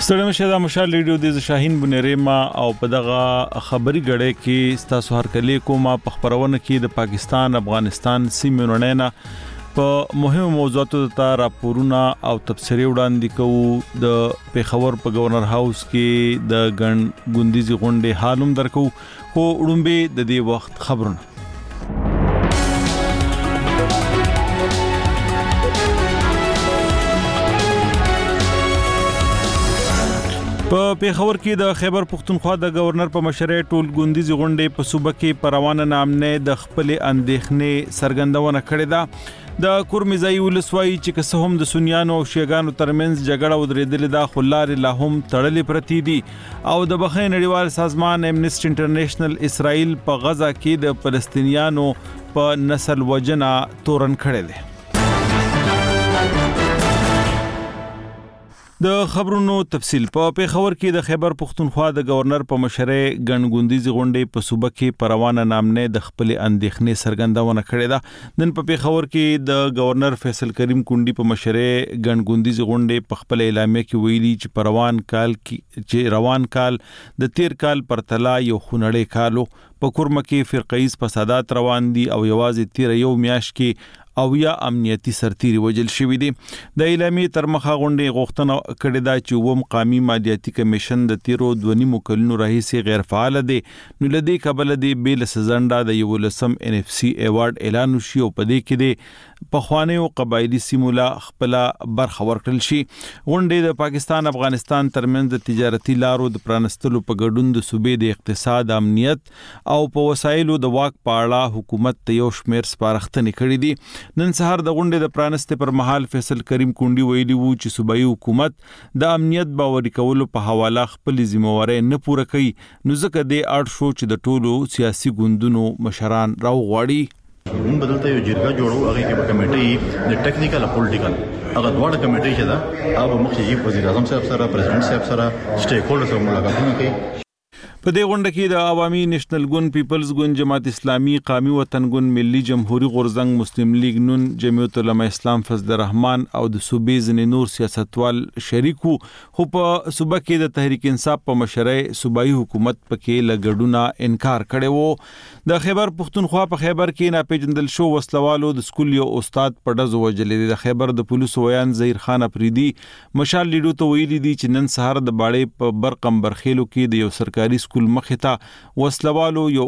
ستړي مشه د مشال ریډیو د شاهین بنریما او په دغه خبري غړې کې ستاسو هر کلی کومه په خبرونه کې د پاکستان افغانستان سیمې رونینا په مهمو موضوعاتو ته راپورونه او تبصرې وړاندې کوو د پیښور په گورنر هاوس کې د غونډیزي غونډې حالوم درکو خو وړومبه د دې وخت خبرونه په پیښور کې د خیبر پختونخوا د گورنر په مشرۍ ټول غونډیزي غونډې په صوبه کې پروانه نامنه د خپل اندېښنې سرګندونه کړې ده د کورمیزای ولسوالۍ چې که څه هم د سنیانو او شیعاګانو ترمنځ جګړه ودرېدلې ده خو لارې لا هم تړلې پرتې دي او د بخښنې نړیوال سازمان امنیسټي انټرنیشنل اسرائیل په غزا کې د فلسطینیانو په نسل وجنه تورن کړی دی د خبرونو تفصیل په پیښور کې د خیبر پختونخوا د گورنر په مشرۍ غونډیزي غونډې په صوبه کې پروانه نامنه د خپل اندېښنې سرګندونه کړې ده نن په پیښور کې د گورنر فیصل کریم کونډي په مشرۍ غونډیزي غونډې په خپل اعلامیه کې ویلي چې روان کال د تیر کال پرتلا یو خونړی کالو په کورمه کې فرقایز فسادات روان دي او یوازې تیر یو میاش کې او یا امنیتي سرتيري وجل شوې دي د اعلامیه تر مخه غونډې غوښتنه کړې ده چې ووم قومي مالیاتي کمیشن د تیرو 2.5 کلونو راهیسې غیر فعال دي نو لدی قبل دي بیل سزنده د یو لسم NFC ایوارډ اعلان شي او په دې کې د پخوانیو قبایلی سیمولا خپل برخه ورکړل شي غونډې د پاکستان افغانستان ترمنځ د تجارتي لارو د پرانستلو په ګډون د صوبې د اقتصاد امنیت او په وسایلو د واک پاړه حکومت ته یو شمیر سپارښتنې کړې دي نن سهار د غونډې د پرانستې پر مهال فیصل کریم کونډي ویلي وو چې صوبایي حکومت د امنیت باوري کولو په حواله خپل ذمہواری نه پوره کوي نو ځکه د اړ شو چې د ټولو سیاسي ګوندونو مشران راوغواړي مون بدلته یو جرګه جوړو هغه کې به کمیټي د ټیکنیکل او پولیټیکل هغه دواړه کمیټي چې دا هغه مخکې وزیر اعظم صاحب سره پریزیدنت صاحب سره سټیک هولډرز سره ملاقاتونه کوي په دې غونډه کې د عوامي نېشنل ګوند پیپلز ګوند جماعت اسلامي قومي وطن ګوند ملي جمهوریت غورزنګ مسلم لیگ نون جمعیت علماء اسلام فضل الرحمن او د صوبې ځینې نور سیاستوال شریکو خو په صوبه کې د تحریک انصاف په مشرۍ صوبایي حکومت پکې لګډونه انکار کړي وو د خیبر پختونخوا په خیبر کې ناپېژندل شو وسلوالو د سکول یو استاد په ډزو وجلې د خیبر د پولیسو ویان زهیر خان افریدي مشال لیډو ته ویلي دي چې نن سهار د باړې په برقم برخېلو کې د یو سرکاري سکول مخې ته وسلوالو یو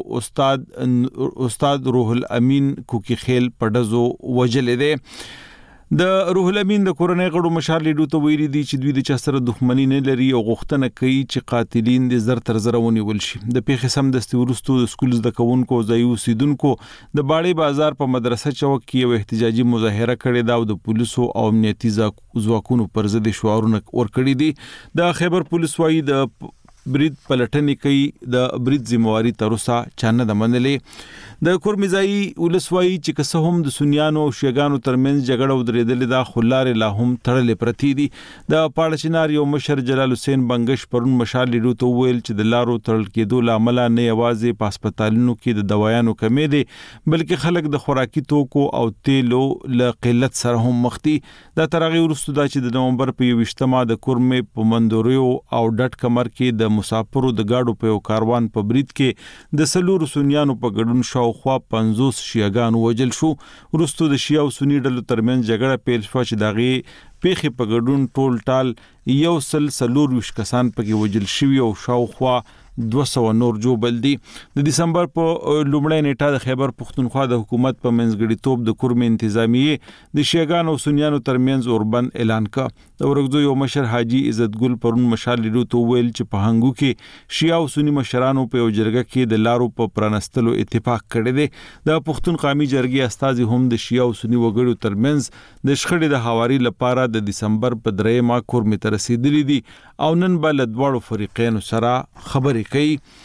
استاد روح الامین کوکی خیل په ډزو وجلې دی د روح الامین د کورنۍ غړو مشال لیډو ته ویلي دي چې دوی د چا سره دښمنی نه لري او غوښتنه کوي چې قاتلین د زر تر زر ونیول شي د پیښې سمدستي وروسته د سکول زده کوونکو ځایي اوسیدونکو د باړې بازار په مدرسه چوک کې یو احتجاجي مظاهره کړې ده او د پولیسو او امنیتي ځواکونو پر ضد شعارونه ورکړي دي د خیبر پولیس وايي د برید پلټنې کوي د برید ذمہواری تر اوسه چانه د منلې د کورمیزای ولسوالۍ چې که څه هم د سنیانو او شیعاګانو ترمنځ جګړه ودرېدلې ده خو لارې لا هم تړلې پرتې دي د پاړچنار یو مشر جلال حسین بنگش پرون مشال لیډو ته ویل چې د لارو تړل کېدو لامل نه یوازې په هسپتالونو کې د دوايانو کمی دي بلکې خلک د خوراکي توکو او تیلو له قلت سره هم مخ دي دا تر هغه وروسته دا چې د نومبر په 28 د کورمې په مندوریو او ډټ کمر کې د مسافرو د گاډو په یو کاروان په برید کې د سلور سنیانو په ګډون شاوخوا 50 شیعاګان وجل شو وروسته د شیعه او سنی ډلو ترمنځ جګړه پیل شو چې دغه پیښې په ګډون ټول ټال یو سلور وش کسان پکې وجل شوی او شاوخوا 200 نور جوبل دي د دسمبر په لومړۍ نیټه د خیبر پختونخوا د حکومت په منځګړیتوب د کورمې انتظامیه د شیعاګانو او سنیانو ترمنځ اوربند اعلان کړ د ورغزو یو مشر حاجی عزت ګل پرون مشال لیډو ته ویل چې په هنګو کې شیعه او سنی مشرانو په یو جرګه کې د لارو په پرانستلو اتفاق کړی دی د پښتون قومي جرګې استازي هم د شیعه او سنی وګړو ترمنځ د شخړې د حواري لپاره د دسمبر په 3 کورمې ته رسیدلې دي او نن بل دواړو فریقینو سره خبرې کوي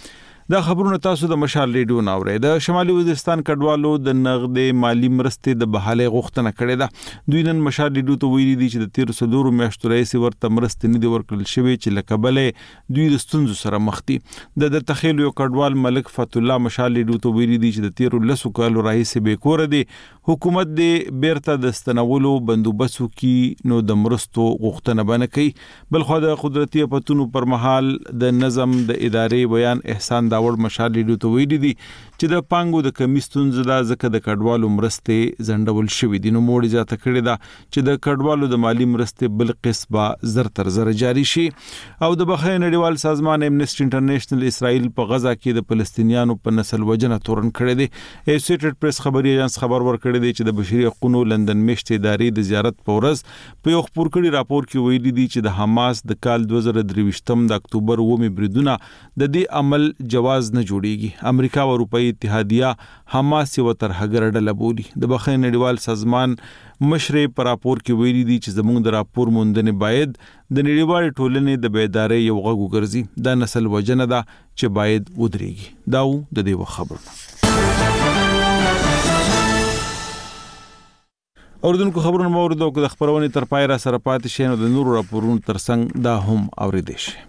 دا خبرونه تاسو د مشال ریډیو ناوړي. د شمالي وزیرستان کډوالو د نغدې مالی مرستې د بحالي غوښتنه کړې ده. دوی نن مشال ریډیو ته ویلي دي چې د 13 میاشتو راهیسې ورته مرستې نه دي ورکړل شوې چې له کبله دوی د ستونزو سره مخ دي. د تخیل یو کډوال ملک فتح الله مشال ریډیو ته ویلي دي چې د 13 کالو راهیسې بې کوره دي. حکومت دې بیرته د ستنولو بندوبست وکړي نو د مرستو غوښتنه به نه کوي. بلخو د قدرتي افتونو پر مهال د نظم د ادارې بیان احسان داوړ مشال ریډیو ته ویلي دي چې د پانګو د کمی ستونزه ده ځکه د کډوالو مرستې ځنډول شوې دي. نو موړي زیاته کړې ده چې د کډوالو د مالی مرستې بل قسط به زر تر زر جاری شي. او د بخښنې نړیوال سازمان امنیسټي انټرنیشنل اسرائیل په غزا کې د فلسطینیانو په نسل وجنه تورن کړی دی. ایسوسییټډ پریس خبري ایجنس خبر ورکړی دی چې د بشري حقوقو لندن میشتې ادارې د زیارت په ورځ په یو خبر کړي راپور کې ویلي دي چې د حماس د کال 2023 د اکتوبر 9 بریدونه د دې عمل جواز نه جوړيږي. امریکا او اروپאי اتحادیه حماس یو ترهګر ډله بولي. د بخښنې نړیوال سازمان مشرې په راپور کې ویلي دي چې زموږ د راپور موندنې باید د نړیوال ټولنې د بیدارۍ یو غږ وګرځي. دا نسل وجنه ده چې باید ودرېږي. داو د دې خبرونه. اوردونکو خبرونه مورد او د خبرونې تر پای را سره پاتې شي نو د نورو راپورونو ترڅنګ دا هم اوریدئ شي.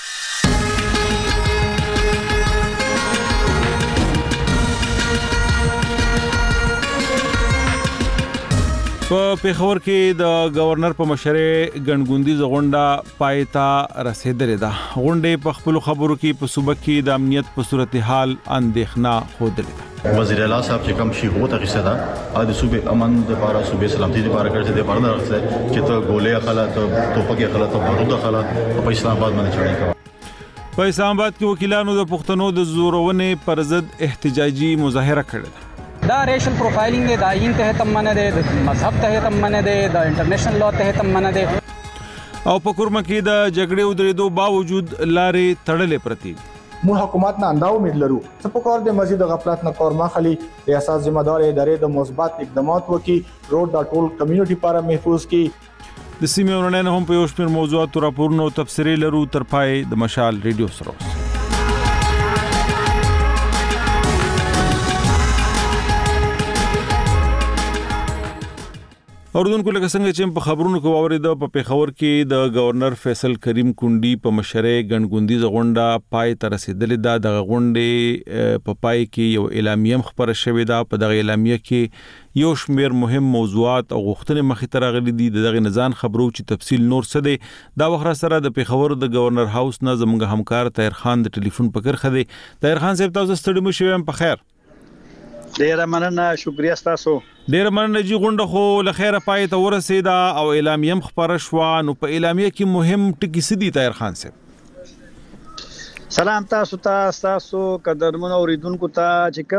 په پیښور کې د گورنر په مشرۍ ګڼګوندیزه غونډه پای ته رسیدلې ده. غونډې په خپل خبرو کې په صوبه کې د امنیت په صورتحال اندېښنه خوده ده. وزیر اعلی صاحب چې کوم شي غوته کیسه ده د صوبې امن د لپاره صوبې سلامتي لپاره کړی دی پرده راځي چې ته ګولې خلا ته توپکې خلا ته بارود خلا په اسلام آباد باندې چړې کوي. په اسلام آباد کې وکیلانو د پښتنو د زورونې پر ضد احتجاجي مظاهره کړې ده. دا ریشل پروفایلینګ دی، دا آئین تحت هم منع دی، د مذهب تحت هم منع دی، د انټرنیشنل لا تحت هم منع دی. او په کورمه کې د جګړې ودرېدو باوجود لارې تړلې پرتې دي. مو حکومت نه اندا امید لرو چې په کار د مزید غفلت نه کار مخلي ریاست ذمہ دار ادارې د مثبت اقدامات وکي روډ د ټول کمیونټي لپاره محفوظ کی. د سیمې ورننه هم په یو شمېر موضوعات راپورونو تفسیري لرو تر پای د مشال ریډیو سره. اوردونکو لکه څنګه چې په خبرونو کې واوریده په پیښور کې د گورنر فیصل کریم کونډي په مشرۍ ګڼګوندیزه غونډه پای ته رسیدلې ده. د غونډې په پای کې یو اعلامیه خبره شوې ده. په دغه اعلامیه کې یو شمېر مهم موضوعات او غوښتنې مخې ته راغلي دي. دغه نزان خبرو چې تفصیل نور څه دی دا وخت سره د پیښور د گورنر هاوس نه زموږ همکار طاهر خان د ټلیفون په کرخه دی. طاهر خان صاحب تاسو ستړي مو شوم په خیر. ډیره مننه، شکریا تاسو. ډیره مننه جی. غونډه خو له خیره پای ته ورسېده او اعلامیه خبره شو. نو په اعلامیه کې مهم ټکي څه دي طاهر خان صاحب؟ سلام تاسو قدرمن اوریدونکو ته چې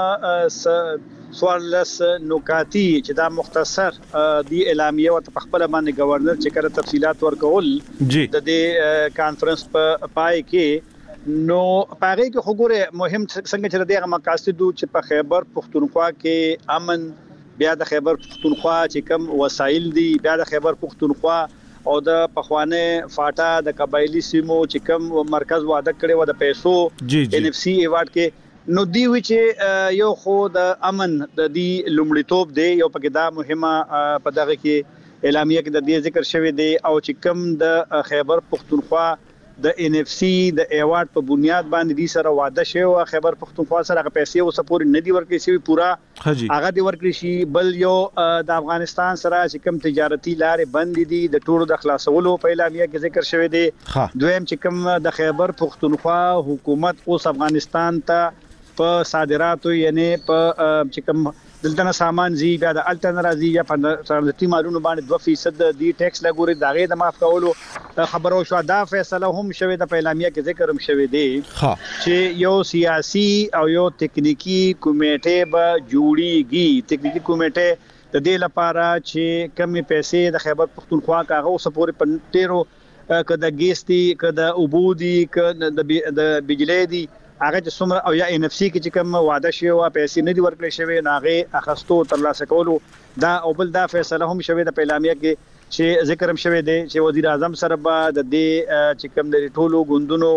کوم سوالس نکاتی چې دا مختصر دی اعلامیه او په خپل باندې گورنر چې کړه تفصيلات ورکول د دې کانفرنس په پای کې نو پاره کې خبره مهم څنګه چې دغه مقاصد چې په خیبر پختونخوا کې امن، بیا د خیبر پختونخوا چې کوم وسایل دي، بیا د خیبر پختونخوا او د پخوانه فاټا د قبایلی سیمو چې کوم مرکز وعده کړي و د پیسو NFC ایوارډ کې نو دی وی چې یو خو د امن د دې لومړیتوب دی. یو پکې دا مهمه په دغه کې اعلامیه کې د دې ذکر شوی دی او چې کوم د خیبر پختونخوا د NFC د ایوارډ په بنیاد باندې دي سره وعده شوی او خیبر پختونخوا سره هغه پیسې او سپور نه دی ورکړي شوی پورا هغه دی ورکړي شي. بل یو د افغانستان سره چې کوم تجارتي لارې بند دي د ټولو د خلاصولو په اعلامیه کې ذکر شوی دی. دویم چې کوم د خیبر پختونخوا حکومت اوس افغانستان ته په صادراتو یعنی په چې کوم دلته نه سامان زی بیا د الټن راځي یا په صنعتي مالونو باندې 2% دی ټیکس لګوري داغه د معاف کولو خبرو شو. دا فیصله هم شوه د اعلامیه کې ذکر هم شوه دی چې یو سیاسي او یو تکنیکی کمیټه به جوړیږي. تکنیکی کمیټه د دې لپاره چې کمی پیسې د خیبر پختونخوا کاغه اوس پورې په ټیرو کده ګیستی کده اوبودي کده د بجلی دی هغه چې څومره او یا NFC کې چې کوم وعده شوی او پیسې نه دی ورکړل شوی ناغه اخستو تر لاسه کولو دا او بل دا فیصله هم شوی د اعلامیه کې چې ذکر هم شوی دی چې وزیر اعظم سره به د دې چې کوم د ټولو غوندونو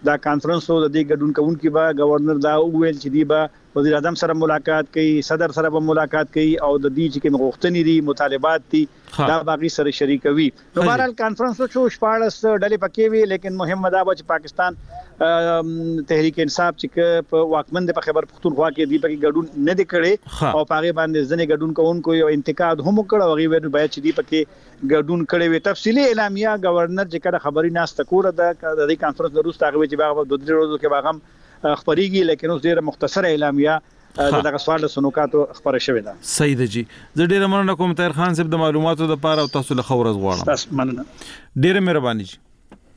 دا کانفرنس د دې ګډون کوونکي به گورنر دا وویل چې دی به وزیر اعظم سره ملاقات کوي صدر سره به ملاقات کوي او د دې چې کوم غوښتنې دي مطالبات دي دا باقي سره شریکوي نو بهرحال کانفرنس شو 14 ډلې پکې وي لیکن مهم دا چې پاکستان تحریک انصاف چې په واکمن د خیبر پختونخوا کې دی پکې ګډون نه دی کړي او پاره باندې ځنې ګډون کوونکو یو انتقاد هم کړو هغه ویل باید چې دی پکې ګډون کړي وي تفصیلی اعلامیه گورنر چې کله خبري ناست کوله د دې کانفرنس وروسته هغه چې باغ د 2 ورځو کې باغم خبريږي لیکن اوس ډیره مختصره اعلامیه دغه سوال د سنوکاتو خبره شوې ده صحیح ده جی زه ډیره مننه کوم طاهر خان صاحب د معلوماتو لپاره او تاسو له خبرز غواړم تاسو مننه ډیره مهرباني جی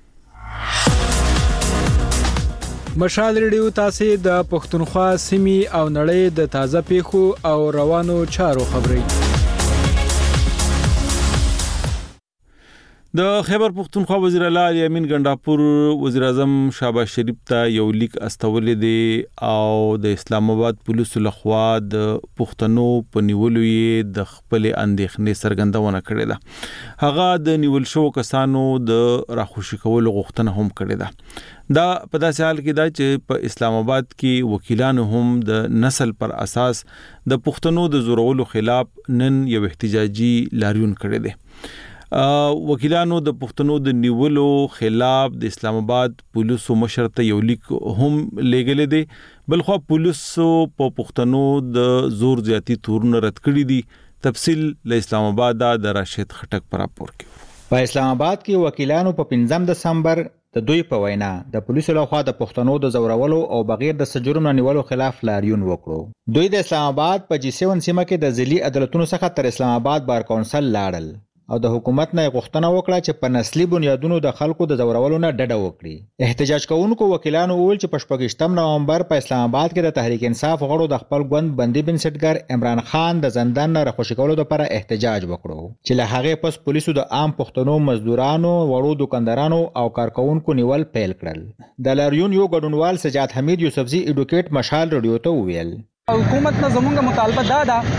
مشال ریډیو تاسو د پښتونخوا سیمې او نړۍ د تازه پیښو او روانو چارو خبري د خیبر پختونخوا وزیر اعلی علي امین ګنڈاپور وزیر اعظم شهباز شریف ته یو لیک استولې دی او د اسلام آباد پولیسو لخوا د پښتنو په نیولو یې د خپل اندېښنې څرګندونه کړې ده هغه د نیول شو کسانو د راخوشي کولو غوښتنه هم کړې ده دا په داسې حال کې دا چې په اسلام آباد کې وکیلانو هم د نسل پر اساس د پښتنو د زورولو خلاف نن یو احتجاجي لاریون کړی دی وکیلانو د پښتنو د نیولو خلاف د اسلام آباد پولیسو مشر ته یو لیک هم لېږلی دی بلخو پولیسو په پښتنو د زور زیاتی تورونه رد کړي دي تفصیل له اسلام آباد د راشد خټک پر راپور کې په اسلام آباد کې وکیلانو په 5 دسمبر د دوی په وینا د پولیسو لخوا د پښتنو د زورولو او بغیر د سجرم نیولو خلاف لاریون وکړو دوی د اسلام آباد په G7 سیمه کې د ځلي عدالتونو څخه تر اسلام آباد بار کونسل لاړل او د حکومت نه غوښتنه وکړه چې په نسلي بنیادونو د خلکو د زورولو نه ډډه وکړي احتجاج کوونکو وکیلانو وویل چې په 28 نومبر په اسلام آباد کې د تحریک انصاف غړو د خپل ګوند بندي بنسټګر عمران خان د زندان نه راخوشي کولو لپاره احتجاج وکړو چې له هغه پس پولیسو د عام پښتنو مزدورانو وړو دکاندارانو او کارکونکو نیول پیل کړل د لاریون یو ګډونوال سجاد حمید یوسفزي ایډوکیټ مشال رادیو ته وویل حکومت نه زمونږ مطالبه دا ده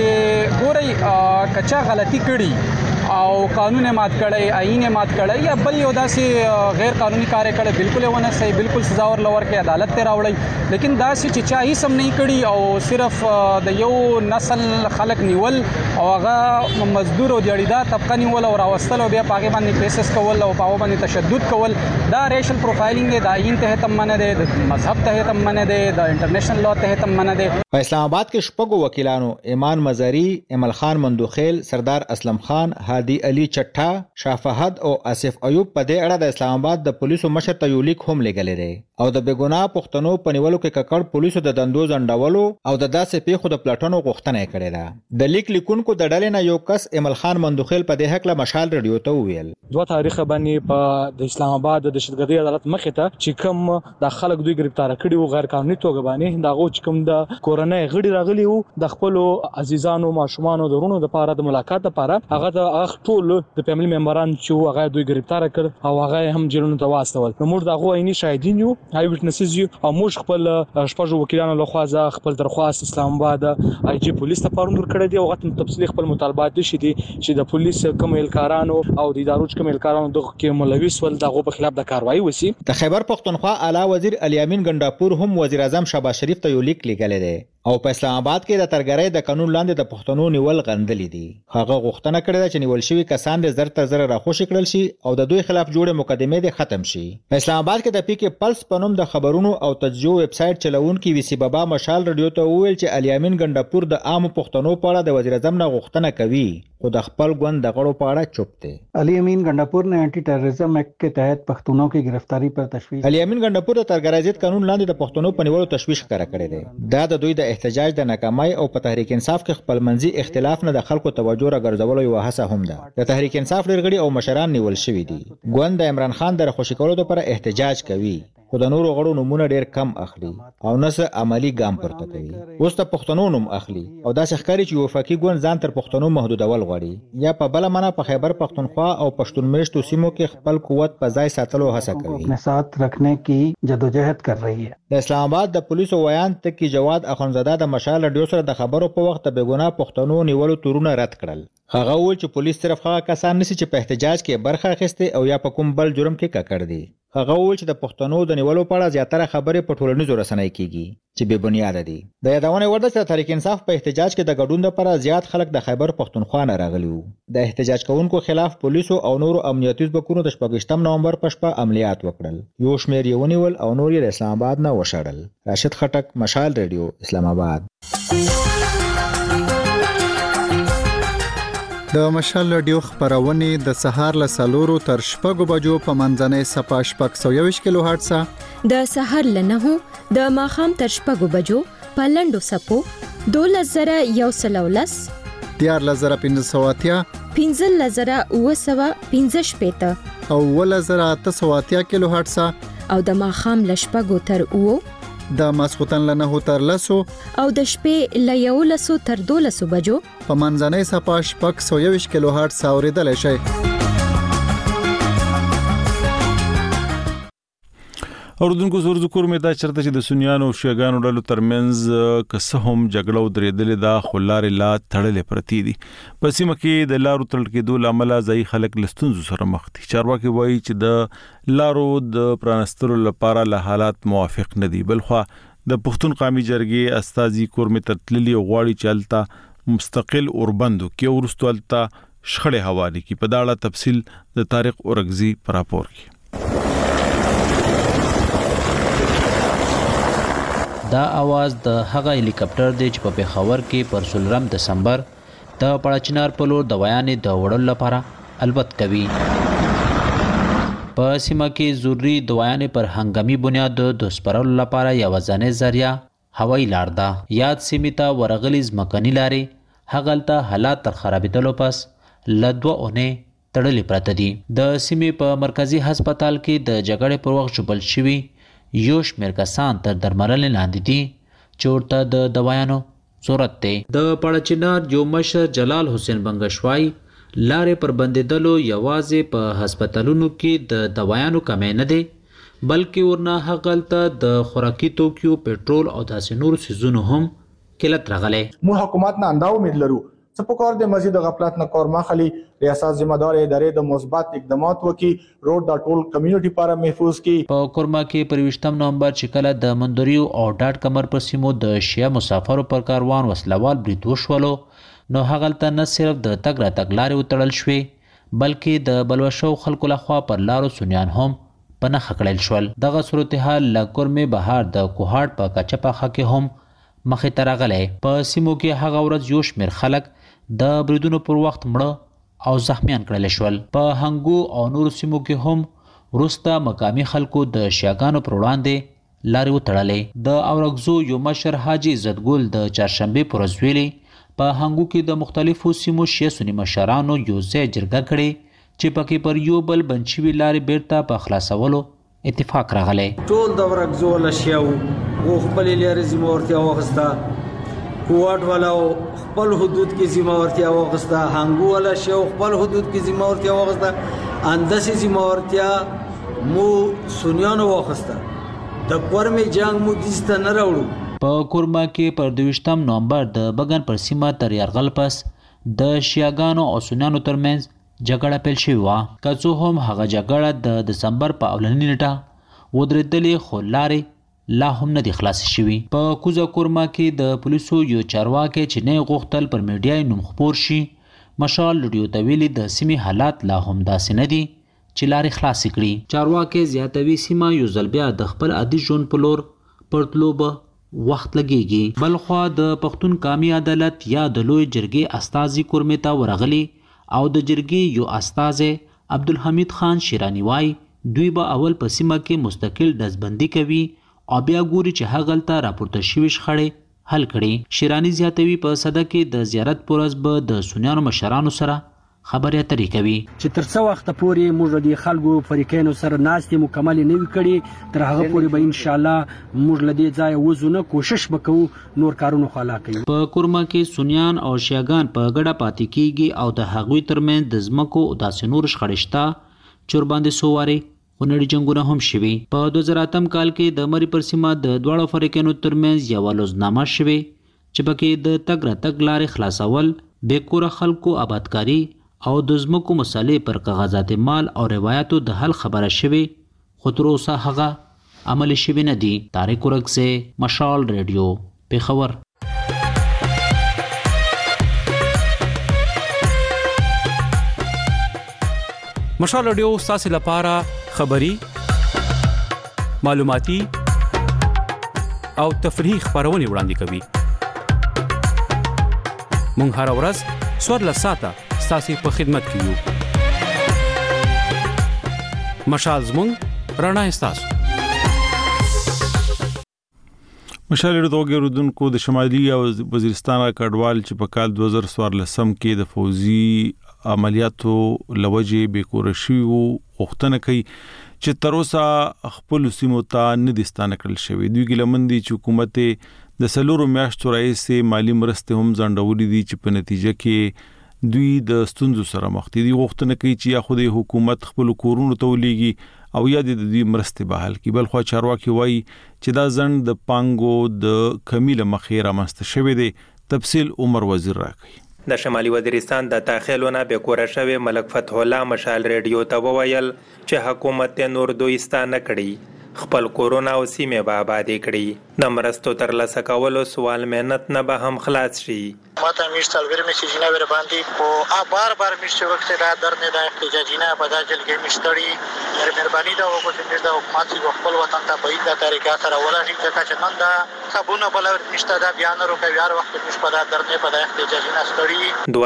چې ګوري کچا غلطي کړي او قانون مات کړي آئین مات کړي یا بل یو داسې غیر قانوني کار کړي بالکل ونه صحیح بالکل سزا ورلور کې عدالت ته راوړي لیکن داسې چې چا هیڅ هم نه کړي او صرف د یو نسل خلک نیول او هغه مزدور او دیړیدا طبقه نیول او راوستل او بیا پاګې باندې کیسز کول او پاو باندې تشدد کول دا ریشل پروفایلینګ دی د آئین ته تم منه دی د مذهب ته تم منه دی د انټرنیشنل لا ته تم منه دی په اسلام آباد کې شپږ وکیلانو ایمان مزاری امل خان مندوخیل سردار اسلم خان هادي علي چټا شاه فهد او آصف ایوب په دې اړه د اسلام آباد د پولیسو مشر ته یو لیک هم لېږلی دی او د بېګناه پښتنو په نیولو کې ککړ پولیسو د دندو ځنډولو او د داسې پیښو د پلټنو غوښتنه یې کړې ده د لیک لیکونکو د ډلې نه یو کس امل خان مندوخیل په دې هکله مشال رادیو ته وویل 2 تاریخ باندې په د اسلام آباد د دهشتګردي عدالت مخې ته چې کوم د خلک دوی گرفتار کړي او غیر قانوني توګه باندې دا غو چې کوم د کورنۍ غړي راغلي وو د خپل عزیزانو ماشومان او درونو د لپاره د ملاقات لپاره هغه د ټول د فیملی ممبران چې هغه دوی گرفتار کړ او هغه هم جیلونو ته واستول نو موږ دا غو عیني شاهدین یو هاي وټنسز یو او موږ خپل شپږ وکیلانو له خوا خپل درخواست اسلام آباد آی جی پولیس ته پروندور کړی دی او غته تفصیلی خپل مطالبات دي چې د پولیس کوم اهلکارانو او د ادارو کوم اهلکارانو دغه کې ملوث ول دغه په خلاف د کاروایی وسی د خیبر پختونخوا اعلی وزیر علي امین ګنڈاپور هم وزیر اعظم شهباز شریف ته یو لیک لیکلی دی او په اسلام آباد کې د ترګرۍ د قانون لاندې د پښتنو نیول غندلې دي هغه غوښتنه کړې ده چې نیول شوی کسان د زر تر زر راخوشي کړل شي او د دوی خلاف جوړه مقدمه دې ختم شي په اسلام آباد کې د پی کې پلس پنوم د خبرونو او تجزیو ویب سټ چلوونکي وی سی بابا مشال رادیو ته وویل چې علي امین ګنڈاپور د عام پښتنو په اړه د وزیر اعظم نه غوښتنه کوي خو د خپل ګوند د غړو په اړه چوپ دی علي امین ګنڈاپور نے اینٹی ٹیررزم ایکٹ کے تحت پښتونوں کی گرفتاری پر تشویش علي امین ګنڈاپور د ترګرۍ ضد قانون لاندې د پښتنو په نیولو تشویش ښکاره کړی دی دا د دوی د احتجاج د ناکامۍ او په تحریک انصاف کې خپل منځي اختلاف نه د خلکو توجه راګرځولو یو هڅه هم ده د تحریک انصاف لرغړي او مشران نیول شوي دي ګوند د عمران خان د راخوشي کولو لپاره احتجاج کوي خو د نورو غړو نومونه ډیر کم اخلي او نسه عملی ګام پورته کوي اوس ته پښتنو نوم اخلي او دا ښکاري چې وفاقي ګوند ځان تر پښتنو محدودول غواړي یا په بل معنا په خیبر پختونخوا او پښتون میشتو سیمو کې خپل قوت په ځای ساتلو هڅه کوي اپنے ساتھ رکھنے کی جدوجہد کر رہی ہے د اسلام آباد د پولیسو ویان تکي جواد اخونزاده د مشال رادیو سره د خبرو په وخت د بېګناه پښتنو نیولو تورونه رد کړل هغه وویل چې پولیس صرف هغه کسان نشي چې په احتجاج کې برخه اخیسته او یا په کوم بل جرم کې ککړ دي هغه وویل چې د پښتنو د نیولو په اړه زیاتره خبرې په ټولنیزو رسنیو کېږي چې بې بنیاده دي. د یادونې وړ ده چې تحریک انصاف په احتجاج کې د ګډون لپاره زیات خلک د خیبر پښتونخوا نه راغلي وو. د احتجاج کوونکو خلاف پولیسو او نورو امنیتي ځواکونو د 28 نومبر په شپه عملیات وکړل. یو شمېر یې ونیول او نور یې د اسلام آباد نه وشړل. راشد خټک، مشال ریډیو، اسلام آباد. د مشال ریډیو خبرونه د سهار له 4 تر 6 بجو په منځنۍ صفه 621 کیلو هرتز، د سهار له 9 د ماخام تر 6 بجو په لنډو سپو 12110، 14580، 15915 او 11880 کیلو هرتز، او د ماخام له 6 تر 9 د ماسختن له 9 تر 10 او د شپې له 11 تر 12 بجو په منځنۍ صفه 621 کیلو هرتز اوریدل شي. اوردونکو زور ذکر مې دا چرته چې د سنیانو او شیعاګانو ډلو ترمنځ که هم جګړه ودرېدلې دا خلارې لا تړلې پرتی دي. په سیمه کې د لارو تړل کېدو له امله ځایي خلک له ستونزو سره مخ دي. چارواکي وایي چې د لارو د پرانستلو لپاره له حالات موافق نه دي. بلخوا د پښتون قومي جرګې استازي کورمې ترتللي غواړي چې الته مستقل اوربندو کې ورستولته شخړې حواله کی. په داړه تفصیل د طارق اورغزي پر راپور کې. دا आवाज د هغه هلیکاپټر دی چې په پېښور کې پر 16 دسمبر د پړچنار په لور د ویانې د وړلو لپاره البت کوي. په سیمه کې ضروري د ویانې پر هنګامي بنیاد د سپرولو لپاره یو ځانې ذریعہ هوایي لار ده. یاد سیمې ته ورغلي ځمکني لارې هغلته حالات تر خرابېدلو پس له 2 اونۍ تړلې پراته دي. د سیمې په مرکزی هسپتال کې د جګړې پر وخت ژوبل شوي یو شمېر کسان تر درملنې لاندې دي چې ورته د دوايانو ضرورت دی. د پړچنار یو مشر جلال حسین بنګشوای لارې پر بندیدلو یوازې په هسپتالونو کې د دوايانو کمی نه دی بلکې ورنه هغلته د خوراکي توکیو، پېټرول او داسې نور سيزونو هم قلت راغلی. مو حکومت نه اندا امید لرو سپکور د مزید غفلت نه کور مخالي ریاست ذمہ دار ادارې د مثبت اقدامات وکي روډ د ټول کمیونټي لپاره محفوظ کی. په کورما کې پر 20 نومبر چې کله د مندوریو او ډاټ کمر پر سیمو د شیا مسافرو پر کاروان وسلوال برید وشولو نو هغلته نه صرف د تګ را تګ لارې وتړل شوې بلکې د بلوشو خلکو لخوا پر لارو سنیان هم په نښه کړل شول. دغه صورتحال له کورمې بهار د کوهاټ په کچپاخه کې هم مخې ته راغلی. په سیمو کې هغه ورځ یو شمېر خلک د بریدونو پر وخت مړه او زخمیان کړل شول. په هنګو او نور سیمو کې هم وروسته مقامي خلکو د شیعاګانو پر وړاندې لارې وتړلې. د اورګزو یو مشر حاجي عزتګل د چهارشنبې پر ورځ ویلي په هنګو کې د مختلفو سیمو شیعه سني مشرانو یو ځای جرګه کړې چې پکې پر یو بل بنچوي لارې بیرته په خلاصولو اتفاق راغلی. ټول د اورګزو له شیعو غو خپل لارې ذمہ ورتیا واخیسته، کوټ والا خپل حدود کې ذمہ ورتیا واخیسته، هنګو والا شیعو خپل حدود کې ذمہ ورتیا واخیسته، اندسي ذمہ ورتیا مو سنیانو واخیسته. د کورمې جنگ مو دسته نه راوړو. په کورما کې پر 22 نومبر د بغن پر سیمه تر یرغل پس د شیعاګانو او سنیانو ترمنځ جګړه پیل شوې وه. که څه هم هغه جګړه د دسمبر په اولنۍ نیټه ودرېدلې خو لارې لا هم نه دي خلاص شوي. په کوزه کورما کې د پولیسو یو چارواکي چې نه غوښتل پر میډیا نوم خپور شي مشال ریډیو ته ویلي د سیمې حالات لا هم داسې نه دي چې لارې خلاص کړي. چارواکي زیاتوي سیمه یو ځل بیا د خپل عادي ژوند په لور پرتلو به وخت لګیږي. بلخوا د پښتون قومي عدالت یا د لوی جرګې استازي کورمې ته ورغلي او د جرګې یو استازي عبدالحمید خان شیرانی وای دوی به اول په سیمه کې مستقل دزبندي کوي او بیا ګوري چې هغلته راپورته شوي شخړې حل کړي. شیرانی زیاتوي په صده کې د زیارت پورز به د سنیانو مشرانو سره خبرې اترې کوي چې تر څو وخت پورې موږ د خلکو فریقینو سره ناستې مکمل نه وي کړي تر هغه پورې به ان شاء الله موږ لدې ځای وزونه کوشش وکړو نور کارونه خلا کوي. په کورما کې سنیان او شیعاګان په ګډه پاتې کیږي او د هغوی ترمنځ د ځمکو او داسې نور شخړې شته چې ورباندې سوواري خونړي جنگونه هم شوي. په 2008 کال کې د مری پر سیمه د دواړو فریقینو ترمنځ یو لوزنامه شوې چې پکې د تګ راتګ لارې خلاصول، بیکوره خلکو آبادکاری او د ځمکو مسالې پر کاغذات مال او روایتو د حل خبره شوې خو تر اوسه هغه عمل شوی نه دی. طارق ورکزی، مشال ریډیو، پېښور. مشال ریډیو ستاسو لپاره خبری، معلوماتي او تفریحي خبرونه وړاندې کوي. مونږ هر ورځ 14 ساعته ستاسو په خدمت کې یو. مشال زموږ رڼا ستاسو. مشال ریډیو غوړدونکو د شمالي او وزیرستان کډوال چې په کال 2014 کې د فوزي عملیاتو لوجه بیکورشي او وختنه کوي چې تر اوسه خپل سیمو ته نه دستانه کړل شوی. دوی ګلمندي چې حکومت د سلورو میاشتو رئیس مالی مرسته هم ځنډولې دي چې په نتیجه کې دوی د ستونزو سره مخ دي. وختنه کوي چې یا خو د حکومت خپل کورونو ته ولېږي او یا د دې مرسته بحال کی. بل خو چارواکي وایي چې دا ځند د پانګو د کمیله مخیره مسته شوی دی. تفصیل عمر وزیر راکړي. د شمالي وزیرستان د تاخیلونه به کور شوی ملک فتح الله مشال ریډیو ته وویل چې حکومت نور دویستانه کړي، خپل کورونا او سیمه به آباد کړي. د مرستو تر لاسه کولو سوال مهنت نه به هم خلاص شي. ماته میشتل ورمه چې جنا ور باندې په بار میشته وخت دا درنه د احتجاجینه په داخل کې مشتري مهرباني دا وکړه چې د حکومت خپل وطن ته په ایده طریقه سره ولري چې نن دا صابونه بل میشته دا بیان وروکي یار وخت مش په درنه په احتجاجینه ستړي.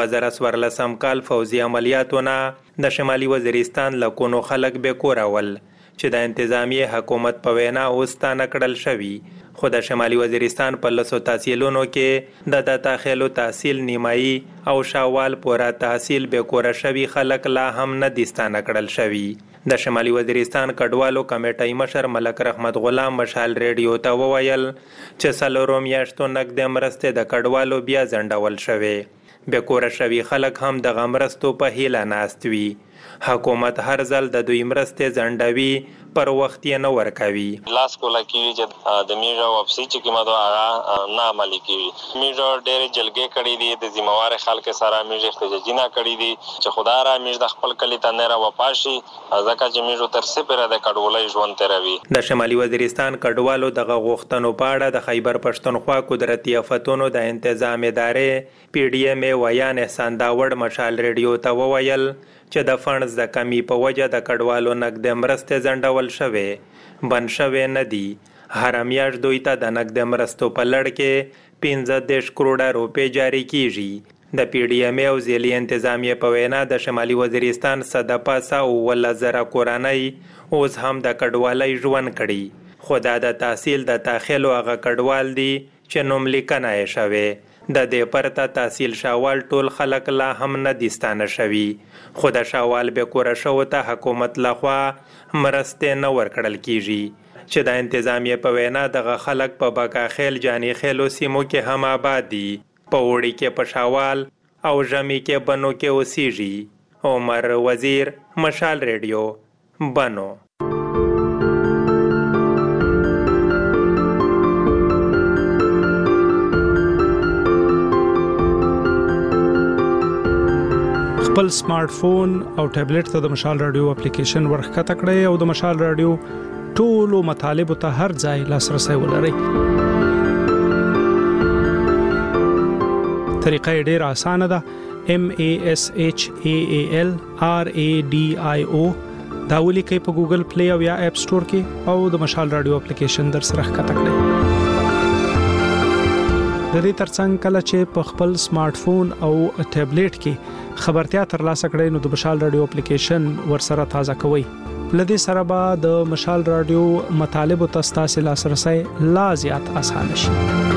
2014 کال فوزي عملیاتونه د شمالي وزیرستان لکونو خلک به کورول چې د انتظامی حکومت په وینا اوستانه کړل شوی. خو د شمالي وزیرستان په لسو تحصیلونو کې د داخلو تحصیل نیمایي او شاوال پورا تحصیل به کور شوی خلک لا هم نه دستانه کړل شوی. د شمالي وزیرستان کډوالو کمیټې مشر ملک رحمت غلام مشال ریډیو ته وویل چې سلورو میاشتو نقد مرسته د کډوالو بیا ځنډول شوی. به کور شوی خلک هم د غمرستو په هیله ناست وي. حکومت هر ځل د دوی مرسته ځنډوي پر وخت یې نه ورکوي. لاس کولا کیږي چې د میژه واپسی چې کومه دا نه عملي کیږي. میژه ډېر جلګې کړي دي د ذمہوار خلک سره میژه احتجاجینه کړي دي چې خدای را میژه د خپل کلی ته نه را وپاشي ځکه چې میژه تر څه پر د کډوالۍ ژوند تیروي. د شمالي وزیرستان کډوالو دغه غوښتنو په اړه د خیبر پښتونخوا قدرتي آفتونو د تنظیم ادارې PDM ویان احسان داوړ مشال ریډیو ته وویل چې د فنډز د کمی په وجه د کډوالو نقد مرسته ځنډول شوی بن شوی نه دی. هر میاشت دوی ته د نقد مرستو په لړ کې 15 کروڑه روپے جاری کیږي. د PDM او ځلي انتظامیه په وینا د شمالي وزیرستان صدپاسه او ولزره کورنۍ اوس هم د کډوالۍ ژوند کړي. خدا د تحصیل د تاخیلو هغه کډوال دي چې نوم لیکنه یې شوی. د دې پرته تحصیل شاوال ټول خلک لا هم نه دستانه شوی. خو د شاوال به کور شو ته حکومت لخوا مرسته نه ورکړل کیږي چې د انتظامیه په وینا دغه خلک په بکاخیل جانی خیلو سیمو کې هم آباد دي. په وړي کې په شاوال او ژمي کې بنو کې اوسېږي. عمر وزیر، مشال ریډیو، بنو. خپل سمارټ فون او ټابلیټ ته د مشال رادیو اپلیکیشن ورخکته کړئ او د مشال رادیو ټولو مطالبه ته هر ځای لاسرسي ولرئ. طریقه ډېر اسانه ده. MASHALRADIO دا ولیکئ په ګوګل پلی او یا اپ سٹور کې او د مشال رادیو اپلیکیشن در سره ښکته کړئ. د دې ترڅنګ کله چې په خپل سمارټ فون او ټابلیټ کې خبرتیا ترلاسه کړئ نو د مشال رادیو اپلیکیشن ورسره تازه کوئ. لدې سره به د مشال رادیو مطالبه تاسو لاسرسي لا زیات آسان شي.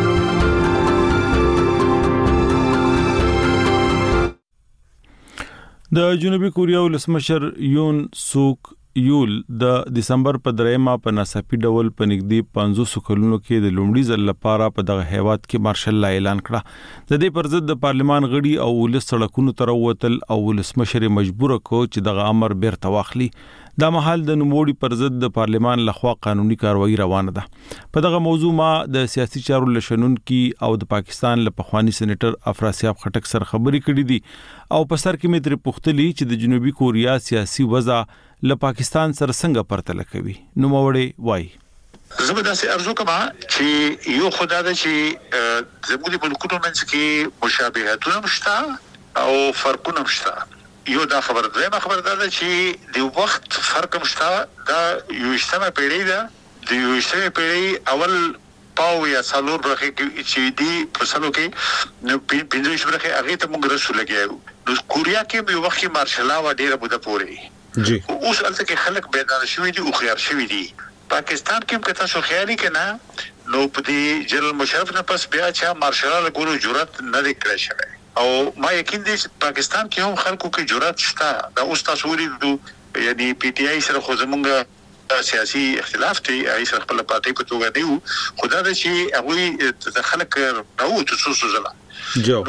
د جنوبي کوریا ولسمشر یون سوک یول د دسمبر په 3 په ناڅاپي ډول په نږدې 500 کلونو کې د لومړي ځل لپاره په دغه هیواد کې مارشل لا اعلان کړه. د دې پر ضد د پارلمان غړي او ولس سړکونو تر ووتل او ولسمشر مجبور کو چې دغه امر بیرته واخلي. دا مهال د نوموړي پر ضد د پارلمان لخوا قانوني کاروایی روانه ده. په دغه موضوع ما د سیاسي چارو لشنونکي او د پاکستان له پخوانی سېنیټر افراسیاب خټک سره خبرې کړې دي او په سر کې مې ترې پوښتلي چې د جنوبي کوریا سیاسي وضع له پاکستان سره څنګه پرتله کوي. نوموړی وایي زه به داسې ارزو کوم چې یو خدای ده چې زموږ د ملکونو منځ کې مشابهتونه شته او فرقونه شته. یو دا خبره ده چې د وخت فرق مشته دا یو اجتماع پیړۍ ده د یو اجتماع پیړۍ اول پاو یا څلور برخه چې دی په سلو کې نو پنځه برخه هغه ته موږ رسول لګیو. نو کوریا کې یو وخت مارشل لا و ډیره بده پوري جی اوس الته کې خلک بیدار شوي دي او خيار شوي دي. پاکستان کې هم تاسو خیالي کنا نو په دې جنرال مشرف نه پس بیا چې مارشل لا ګورو جرأت نه لري شوی او ما یقین دي چې پاکستان کې هم خلکو کې جرأت شته. دا اوس تاسو ولرئ یعنی پی ټی آی سره خو زمونږ سیاسي اختلاف دی ای سره خپل پارټي په توګه دی خدای دې چې هغه د خلک راو تاسو زله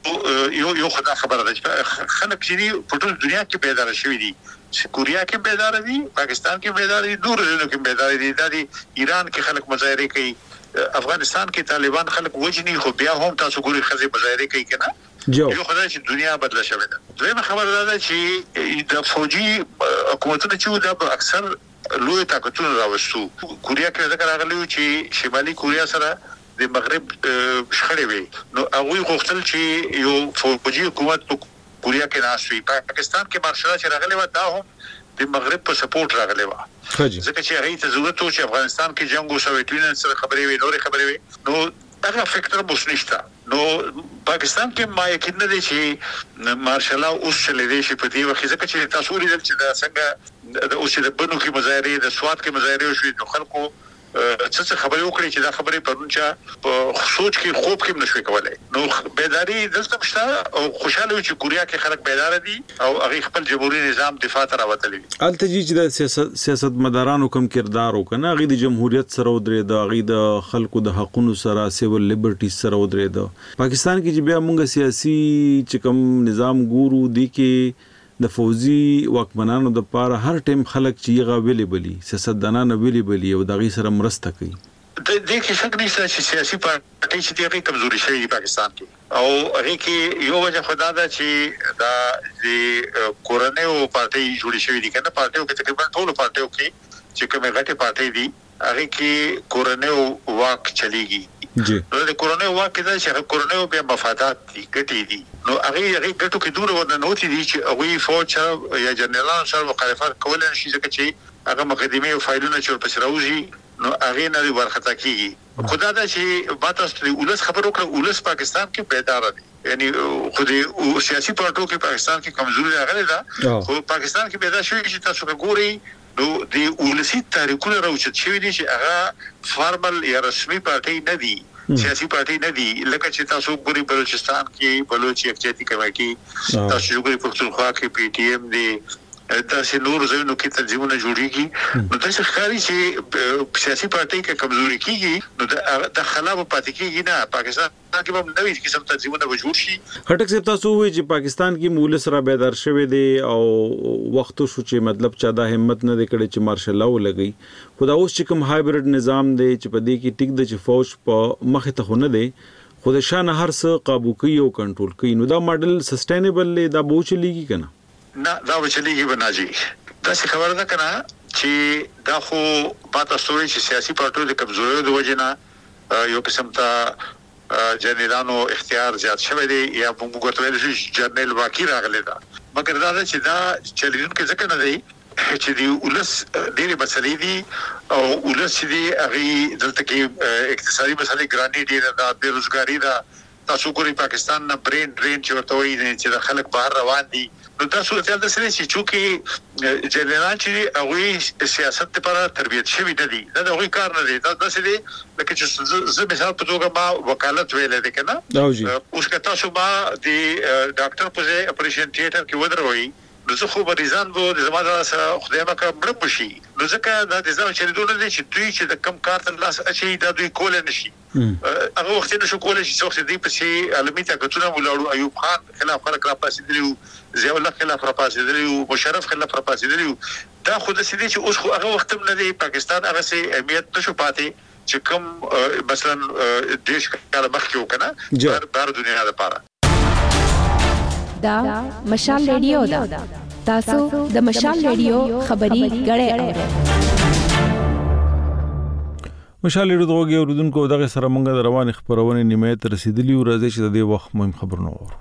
نو یو خدای خبره ده خلک چې په ټول دنیا کې بیدار شوي دي. کوریا کې بیدار دي, پاکستان کې بیدار دي, دور ځینو کې بیدار دي. د ایران کې خلک مظاهره کوي, افغانستان کې طالبان خلک وجني خو بیا هم تاسو ګوري خزي مظاهره کوي کنه. یو خدای چې دنیا بدله شوې ده. دویمه خبره ده چې د فوجي حکومتونو چې دا اکثر لوی طاقتونه راوستو. کوریا کې ذکر راغلی چې شمالي کوریا سره د مغرب شخړې وي نو هغه غوښتل چې یو فوجي حکومت په کوریا کې ناشوي. پاکستان کې مارشال چې راغلی و دا هم د مغرب په سپورټ راغلی و ځکه چې هغه ته ضرورت و چې افغانستان کې جنگ او سوویت یونین سره خبرې وي نورې خبرې وي نو هغه فکر مو نشته. نو پاکستان کې ما یقین نه دي چې مارشال اوس چلې دي چې په دې وخت ځکه چې تاسو لري چې دا څنګه د اوس د بنو کې مظاهره د سواد کې مظاهره شوې نو خلکو څه خبرې وکړي چې دا خبرې پرونچا په سوچ کې خوب کې نشوي کولای. نو بیداری دلته مشته او خوشاله چې کوریا کې خلک بیدار دي او هغه خپل جمهوریت نظام دفاع ته راوتلي. الته چې د سیاست مدارانو کوم کردار وکنه هغه د جمهوریت سره ودرې د هغه د خلکو د حقوقو سره سیول لیبرټیز سره ودرې د پاکستان کې چې بیا موږ سیاسي چې کوم نظام ګورو دی کې د فوزي واکمنانو د پاره هر ټیم خلک چې یغه ویلیبلی سیاستدانان ویلیبلی او دغه سره مرسته کوي. د دې کې شک نشته چې سیاسي پارټي چې دغه کمزوري شوی دی پاکستان کې او هغه کې یو وجه خدا ده چې دا د کورنیو پارټي جوړې شوې دي کنه. پارټیو کې تقریبا ټول پارټیو کې چې کومه غټه پارټي دي هغه کې کورنیو واک چلیږي. نو د کورنیو واک کې چې کورنیو به مفادات دي ګټې دي نو هغه ګټو کې دور ورنه نوتی دي چې هغه فوج یا جنرالان سره مخالفت کول نه شي ځکه چې هغه مقدمه او فایلونه چې په سراوزي نو هغه نه ورخطا کیږي. خدا دا چې باتاسته ولس خبرو کړ ولس پاکستان کې بیدار دي یعنی خو د سیاسي پارټو کې پاکستان کې کمزوري راغلي ده خو پاکستان کې بیدار شوی چې تاسو ګوري نو د ولسی تاریخونه راوچت شوی دي چې هغه فارمل یا رسمي پارټي نه دي سیاسي پارټي نه دي لکه چې تاسو ګوري بلوچستان کې بلوچ یکجهتي کمیټي تاسو ګوري پښتونخوا کې پی ټی ایم دی تاسو نور ځینو کې تنظیمونه جوړیږي نو تاسو ښکاري چې سیاسي پارټي کې کمزوري کیږي نو د خلاف پاتې کیږي نه. پاکستان کې هم نوې قسم تنظیمونه جوړ شي. خټک صاحب تاسو وایي چې پاکستان کې مول سره بیدار شوی دی او وخت شو چې مطلب چا د همت نه کړي چې مارشل لا ولګي خدا اوس چې کوم هایبرید نظام دی چې په دې کې ټیک د چې فوج په مخه ته خونه دی خو د شان هر څه قابو کوي او کنټرول کوي نو دا ماډل سسټینیبل دی دا به چلیږي کنه نه دا وچلیږي بناجي. دا څه خبره ده کنه چې دا خو پاته سوري چې سیاسي پارټو د کمزوري د وجنه یو قسم ته جنرالانو اختیار زیات شوی دی یا موږ ورته ویل شو جنرال واقعي راغلی دا مګر دا چې دا چلیدونکو ځکه نه دی چې دی ولس ډېری مسلې دي او ولس دی هغه دلته کې اقتصادي مسلې ګرانی دي دا بیروزګاری دا تاسو ګوري پاکستان نه برین چې ورته وایي چې د خلک بهر روان دي نو تاسو ته د سره چې چونکی جنرال چې هغه سیاست لپاره تربیت شوی نه دي دا هغه کار نه دی دا څه دی لکه چې زه مثال په توګه ما وکالت ویل دي کنه اوس که تاسو ما د ډاکټر په اپریشن تھیټر کې ودروي نو زه خو مریضان وو د زما د خدای مکه مړ بشي نو ځکه دا د ځان چریدونه دي چې دوی چې د کم کار تر لاس اچي دا دوی کول نه شي هغه وخت نشو کولای چې څوک دې په سي عالمي طاقتونه ولاړو ایوب خان خلاف خلک را پاسېدلی ضیاء الله خلاف را پاسېدلی مشرف خلاف را پاسېدلی دا خو د سړي چې اوس خو هغه وخت نه دی پاکستان هغه سي اهمیت نشو پاتې چې کوم مثلا دیش کار مخکې وکنه بار دنیا لپاره دا مشال ریډیو دا تاسو د مشال ریډیو خبري غړې اورئ مشال ریډیو دغه اوردونکو دغه سره مونږ د روان خبرونه نیمه ته رسیدلی او راځي چې د دې وخت مهم خبرونه اورو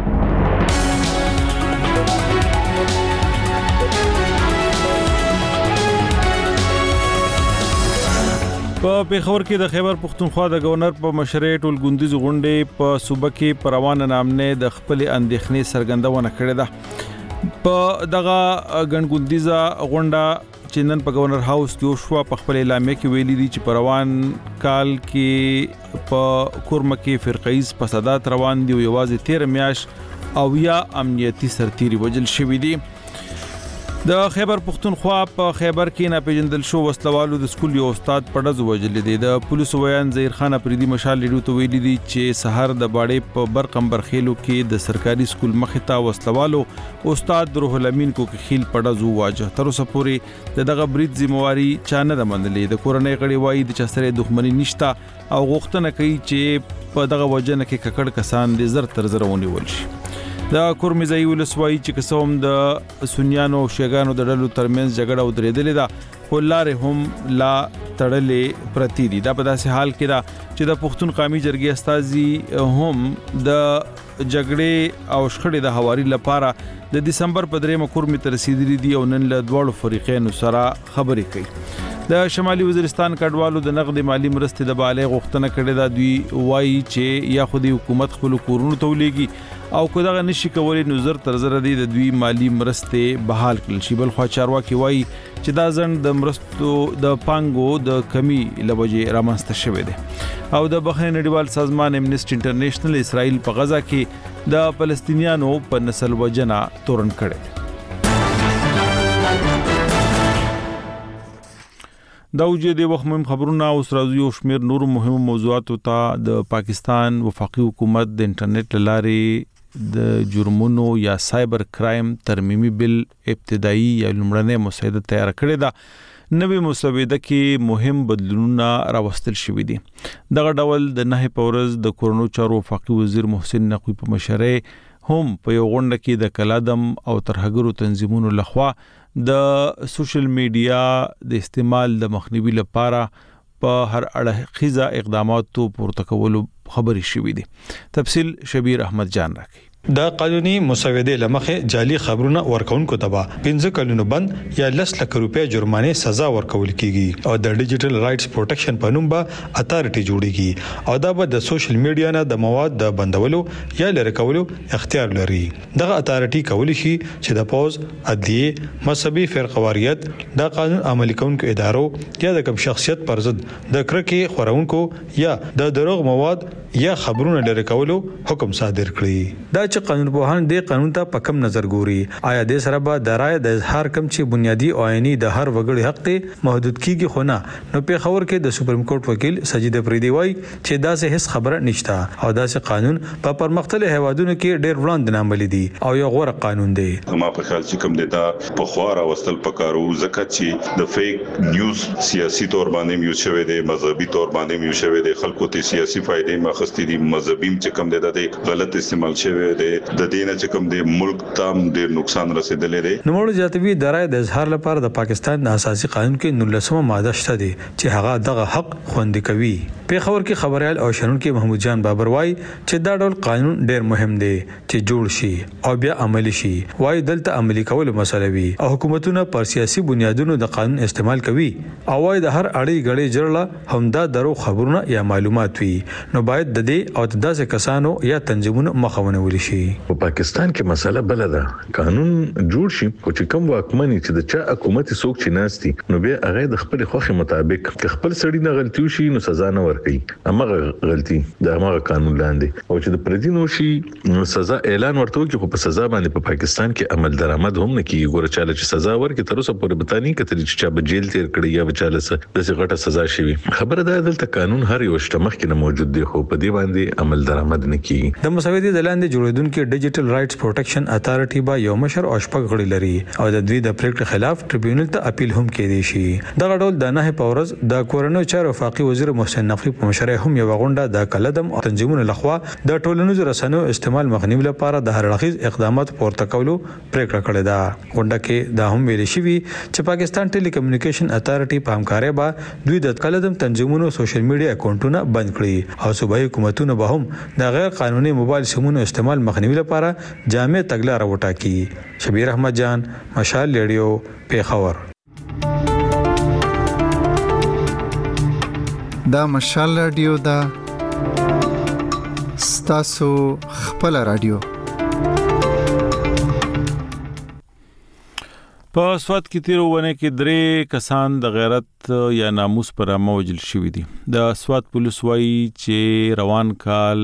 په پیښور کې د خیبر پختونخوا د گورنر په مشرۍ ټول ګوندیز غونډې په صوبه کې پروانه نامنه د خپل اندېښنې څرګندونه کړې ده په دغه ګڼګوندیزه غونډه چې نن په گورنر هاوس کې شو په خپل اعلامیه کې ویلي دي چې پروان کال کې په کورمه کې فرقایز فسادات روان دي او یوازې 13 میاش او یا امنیتي سرتيري وجل شوې دي د خیبر پختونخوا په خیبر کې ناپېژندل شو وسلوالو د سکول یو استاد په ډز وجل دي د پولیسو ویان زهیر خان افریدي مشال لیډو ته ویلي دي چې سحر د باړې په برقمبر خېلو کې د سرکاري سکول مخې ته وسلوالو استاد روح الامین کو کې خیل په ډز واجه تر اوسه پورې دغه برید ذمہواری چا نه منلې د کورنۍ غړي وایي د چسره دښمنی نشتا او غوښتنه کوي چې په دغه وجنه کې ککړ کسان د زر تر زر ونیول شي د کورمزای ولسوای چې قسم د سنیانو او شیګانو د ډلو ترمنځ جګړه ودرېدلې ده خو لارې هم لا تړلې پرتی دي دا په داسې حال کې ده چې د پښتون قومي جرګې استازي هم د جګړې او شخړې د حواري لپاره د دسمبر په 3 کورمې تر رسیدلې دي او نن له دوړو فریقینو سره خبرې کوي د شمالي وزیرستان کډوالو د نقد مالی مرستې د بالغ غوښتنه کړې ده دوی وایي چې یا خو د حکومت خپل کورونو ته ولېږي او کداغه نشي کولای نظر تر زر دي د دوی مالی مرستې بحال کړل شي بل خو چارواکي وایي چې دا ځن د مرستو د پانګو د کمی لوجې رامنځته شوې ده او د بحرین نړیوال سازمان امنیسټي انټرنیشنل اسرائیل په غزا کې د فلسطینیانو په نسل وجنه تورن کړي دا وجه د وخت مهم خبرونه او سرازي او شمیر نور مهم موضوعات ته د پاکستان وفاقي حکومت د انټرنیټ لارې د جرمونو یا سایبر کرایم ترمیمي بل ابتدایي یا لومړنۍ مسوده تیار کړې ده نوې مسوده کې مهم بدلونونه راوستل شوې دي دغه ډول د نه پورز د کورونو چارو وفاقي وزیر محسن نقوی په مشرۍ هم په یو غونډه کې د کلادم او ترهګرو تنظیمونو لخوا د سوشل میډیا د استعمال د مخنیوي لپاره په هر اړخیزه اقداماتو پورته کولو خبري شوې دي تفصیل شبیر احمد جان راکړي د قانوني مسودې لمخې جعلي خبرونه ورکونکو ته 15 کلونو بند یا 10 لک روپیا جرمانه سزا ورکول کیږي او د ډیجیټل رائټس پروټیکشن په نوم به اتارټي جوړیږي او دا به د سوشل میډیا نه د مواد د بندولو یا لری کولو اختیار لري دغه اتارټي کولی شي چې د پوز عدلیه مذهبي فرقواریت د قانون عملي کوونکو ادارو یا د کوم شخصیت پر ضد د کرکې خورونکو یا د دروغ مواد یا خبرونه لری کولو حکم صادر کړي دا چې قانون پوهان د قانون ته په کم نظر ګوري آیا د سره به د رائے د اظهار کم چې بنیادی او عیني د هر وګړي حق ته محدود کیږي خو نه نو په خبر کې د سپریم کورټ وکیل سجید افریدي وایي چې دا څه هیڅ خبره نشته او دا څه قانون په پرمختللي هیوادونو کې ډېر وړاندې نامل دي او یو غوړه قانون دی ما په خیال چې کوم دیتا په خوار اوستل پکارو زکه چې د فیک نیوز سیاسي تور باندې یو شوی دی مذهبي تور باندې یو شوی دی خلکو ته سیاسي فائدې مخستې دي مذهبي چې کوم دی غلط استعمال شوی دی د دینه چې کوم د ملک تام ډیر نقصان رسیدلې دی نوموړ جاتوی د رائے د اظهار لپاره د پاکستان د اساسي قانون کې 19مه ماده شته دي چې هغه دغه حق خوندي کوي په خبر کې خبريال او شنونکو محمود جان بابر وای چې دا ډول قانون ډیر مهم دی چې جوړ شي او بیا عملی شي وای دلته عملی کول مسله وي او حکومتونه پر سیاسي بنیادونو د قانون استعمال کوي او وای د هر اړې غړې جوړه همدا درو خبرونه یا معلومات وي نو باید باید د دې او د داسې کسانو یا تنظیمونو مخه ونیول شي. په پاکستان کې مسله بل ده، قانون جوړ شي خو چې کوم واکمني چې د چا حکومت څوک چې ناشتي نو به هغه د خپل خوخي مطابق خپل سړی نه غلطي وشي نو سزا نه ورکړي، امغه غلطي د امغه قانون لاندې، او چې د پردي نو شي نو سزا اعلان ورته وکړي. خو په سزا باندې په پاکستان کې عمل درآمد هم نه کیږي. ګوره چاله چې سزا ورکړي تر اوسه پورې بتانی کتل چې چا به جیل تیر کړی یا بچاله د څه غټه سزا شي. خبره ده دلته قانون هر یو شتمخ کې نه موجود دی خو په دې باندې عمل درآمد نه کیږي. د مسودې د لاندې جوړیدونکو ډیجیټل رائټس پروټیکشن اتارټي با یو مشر او شپږ غړي لري او د دوی د پریکړې خلاف ټریبیونل ته اپیل هم کېدی شي. دغه ډول د نه په ورځ د کورنیو چارو وفاقي وزیر محسن نقوی په مشرۍ هم یو غونډه د کلدم او تنظیمونو لخوا د ټولنیزو رسنیو استعمال مخنیوي لپاره د هر اړخیز اقدامات پورته کولو پریکړه کړې ده. غونډه کې دا هم ویل شوی چې پاکستان ټيلي کمیونیکیشن اتارټي په همکارۍ با دوی د کلدم تنظیمونو سوشل میډیا اکاونټونه بند کړي او صوبایي حکومتونو به هم د غیر قانوني موبایل سیمونو استعمال مخنیوي لپاره جامع تګلارې وټاکي. شبیر احمد جان، مشال ریډیو، پیښور. دا مشال رادیو دا ستاسو خپل رادیو. په سواد کې تیر ونه کې 3 کسان د غیرت یا ناموس پر امه وجل شوی دي. د سواد پولیس وایي چې روان کال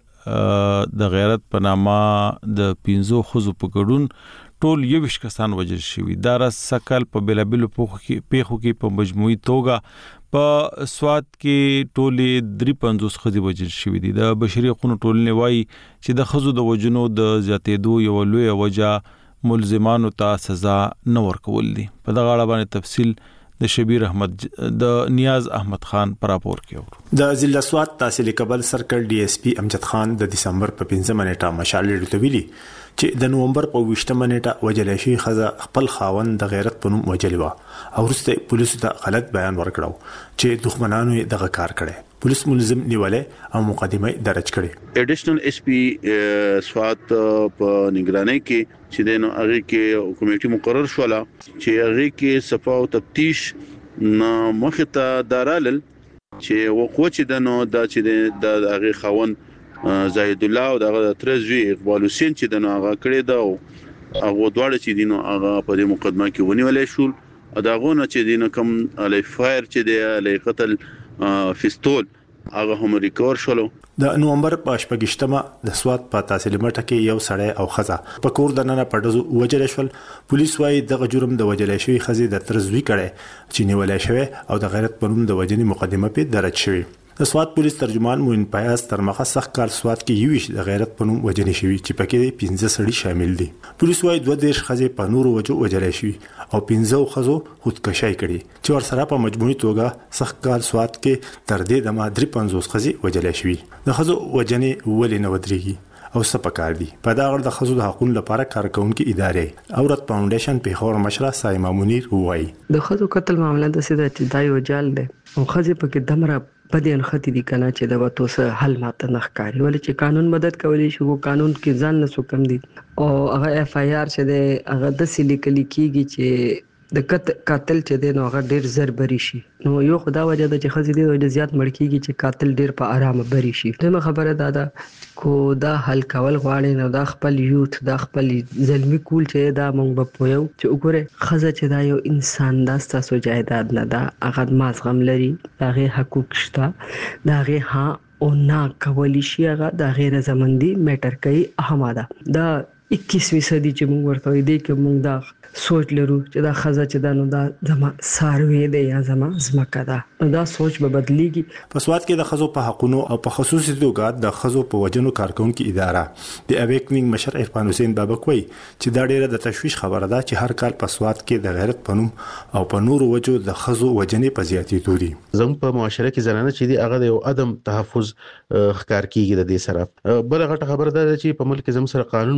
د غیرت په نامه د 15 خزو په ګډون ټول 21 کسان وجل شوی. دا راس سکل په بلابل پیخو کې په مجموعي توګه په سواد کې ټولې 53 خزي وجل شوی دي. د بشري حقوقو ټولنې وایي چې د خزو د وجنو د زیاتېدو یو لوی وجه ملزمانو ته سزا نه ورکول دي. په دغه اړه باندې تفصیل د شبیر احمد د نیاز احمد خان پر راپور کې د ضلع سواد تحصیل کبل سرکل ډي اس پی امجد خان د دسمبر په 15 منېټه مشال ریډیو ویلي چې د نومبر په 20 منېټه وجلې شي خزه خپل خاوند د غیرت په نوم وجلوا او ورسته پولیسو ته غلط بیان ورکړو چې دښمنانو یې دغه کار کړي. پولیس ملزم نیولې او مقدمه درج کړي. ایډیشنل اس پی سواد په نگرانی کې چې دنو هغه کې کمیټه مقرر شوله چې هغه کې صفه او تفتیش نه مخته دارال چې وقوع چې دنو دا چې د هغه خاون زاهد الله او دغه ترزوی اقبال حسین چې دنو هغه کړی دا هغه دواړه چې دینو هغه په دې مقدمه کې ونیولې شول. اداغونه چې دینو کوم علی فایر چې دی علی قتل فستول هغه هم ریکور شولو. د نومبر په 28مه د سواد په تحصیل مټه کې یو سړی او خزه په کور د ننه پټزو وجل شول. پولیس وايي دغه جرم د وجلې شوی خزه د ترزوی کړي چې نیولې شوی او د غیرت په نوم د وجنې مقدمه په درج شوی. د سواد پولیس ترجمان موین پیاس تر مخه سخت کال سواد کې یوش د غیرت په نوم وجنې شوی چې پکې 15 سړي شامل دي. پولیس وايي 2 خزه په نورو وجو وجلې شوی او 15 خزو خودکشي کړي چې ور سره په مجموعي توګه سخت کال سواد کې تر دې د مادري 50 خزي وجلې شوی. د خزو وجنې ولې نه ودرېږي او سپکار دي. په دا غړ د خزو د حقوقو لپاره کارکونکو ادارې اورت فاونډیشن پیښور مشره سایما منیر وایي د خزو قتل معاملې د سیده چې دا یو جال دی او خزي پکې دمره بدین ختی دي کنه چې د وته سه حل ماته نخکاری ولې چې قانون مدد کولی شي وو قانون کې ځان نه سو کم دي او هغه اف ای آر چې د هغه د سلیکلی کیږي چې د قاتل چې دی نو هغه ډیر زر بری شي. نو یو خدا وجه د چې خزي دی د زیات مړ کیږي چې قاتل ډیر په آرام بری شي. دغه خبره دا کو دا حل کول غواړي نو دا خپل یوث دا خپل ظلمي کول چې دا مونږ به پویو چې وګوره خزه چې دا یو انسان دا ستاسو جایداد نه دا هغه مازغم لري دغه حقوق شته دغه ها او نه کولی شي هغه د غیر زمندي میټر کوي اهمه ده. دا 21 صدی چې موږ ورته دی کې موږ دا سوچ لرو چې دا خزه چې دا نو دا زما ساروي دی یا زما زمکه ده نو دا سوچ به بدلیږي. په سواد کې د خزو په حقونو او په خصوصي توګه د خزو په وجنو کارکونکو اداره د اویکنینګ مشر عرفان حسین بابک وایي چې دا ډیره د تشویش خبره ده چې هر کال په سواد کې د غیرت پنوم او په نورو وجو د خزو وجنې په زیاتېدو دي. زموږ په معاشره کې زنانه چې دی هغه د عدم تحفظ ښکار کیږي د دې سره. بل غټه خبره ده چې په ملک زم سره قانون موجود دی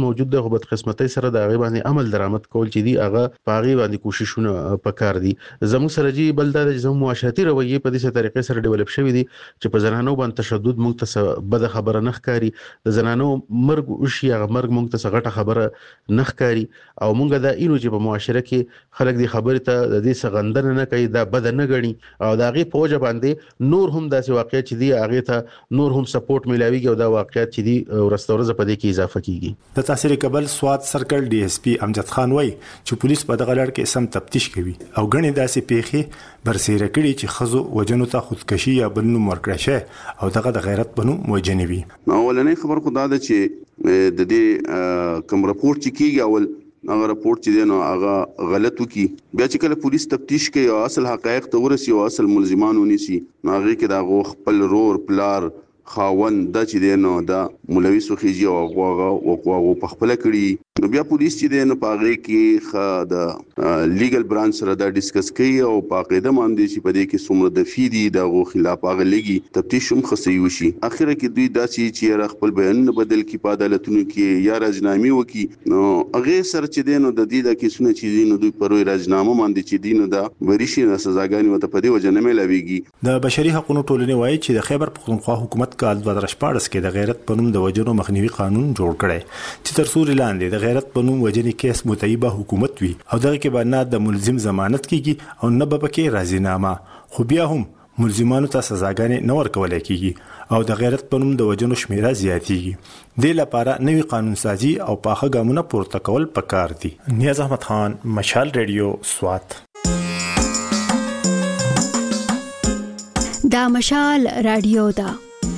خو بدقسمتۍ سره د هغه باندې عمل درآمد کول چې دی هغه پاغي باندې کوششونه پکار دي. زموږ سره جی بل د زموږ معاشرتي رویه په دې طریقې سره ډیولپ شوی دي چې په زنانو باندې تشدد موږ ته بد خبره نه ښکاري، د زنانو مرګ او شي هغه مرګ موږ ته غټه خبره نه ښکاري، او موږ دا اینو چې په معاشره کې خلک دې خبره ته د دې سغندنه نه کوي، دا بد نه غني، او دا غي پوجا باندې نور هم داسې واقعیت چې دی هغه ته نور هم سپورټ ملاويږي او دا واقعیت چې دی ورستورزه په دې کې اضافه کیږي. د تحصیل کابل سواد سرکل ډي اس پی امجد خان وای چې پولیس په دغه لړ کې سم تفتیش کوي او غني داسې پیخي برسېره کړي چې خزو وجنو ته خودکشي یا بل نوم ورکړي شه او دغه د غیرت بنو موجنوي. نو ولنې خبر خدا ده چې د دې کوم راپورټ چې کیږي اول هغه راپورټ چې دی نو هغه غلط وکي، بیا چې کله پولیس تفتیش کوي او اصل حقایق ته ورسي او اصل ملزمان ونیسي نو هغه کې دا خپل رور پلار خاون د چې دی نو دا مولوي سوخيجي او هغه په خپل کړي، نو بیا پولیس چې دی نو پاغه کې د لیګل برانچ سره دا ډیسکس کوي او پاقاعده باندې چې په دې کې څومره د فیدی د خلاف هغه لګي تفتیش هم خصي وشي. اخره کې دوی داسې چې خپل بیان بدل کی په عدالتونو کې یا راجنامي وکي، نو هغه سره چې دی نو د دې د کیسونه چې نو دوی پروي راجنامه باندې چې دی نو دا ورشي سزاګانی وته په دې وجه نه ملاويږي. د بشري حقوقو ټولنې وایي چې د خیبر پختونخوا حکومت کال 2014 کې د غیرت پنوم د وجنو مخنیوي قانون جوړ کړي چې تر څو لاندې د غیرت پنوم وجنې کیس متعیبه حکومت وي او دغه کې باندې د ملزم ضمانت کیږي او نه به پکې راضینامه، خو بیا هم ملزمانو ته سزاګانې نه ورکول کیږي او د غیرت پنوم د وجنو شمیره زیاتیږي. د لپاره نوی قانون سازي او پاخه ګامونه پورته کول پکار دي. نیاز احمد خان، مشال ریډیو، سوات. دا مشال رادیو دا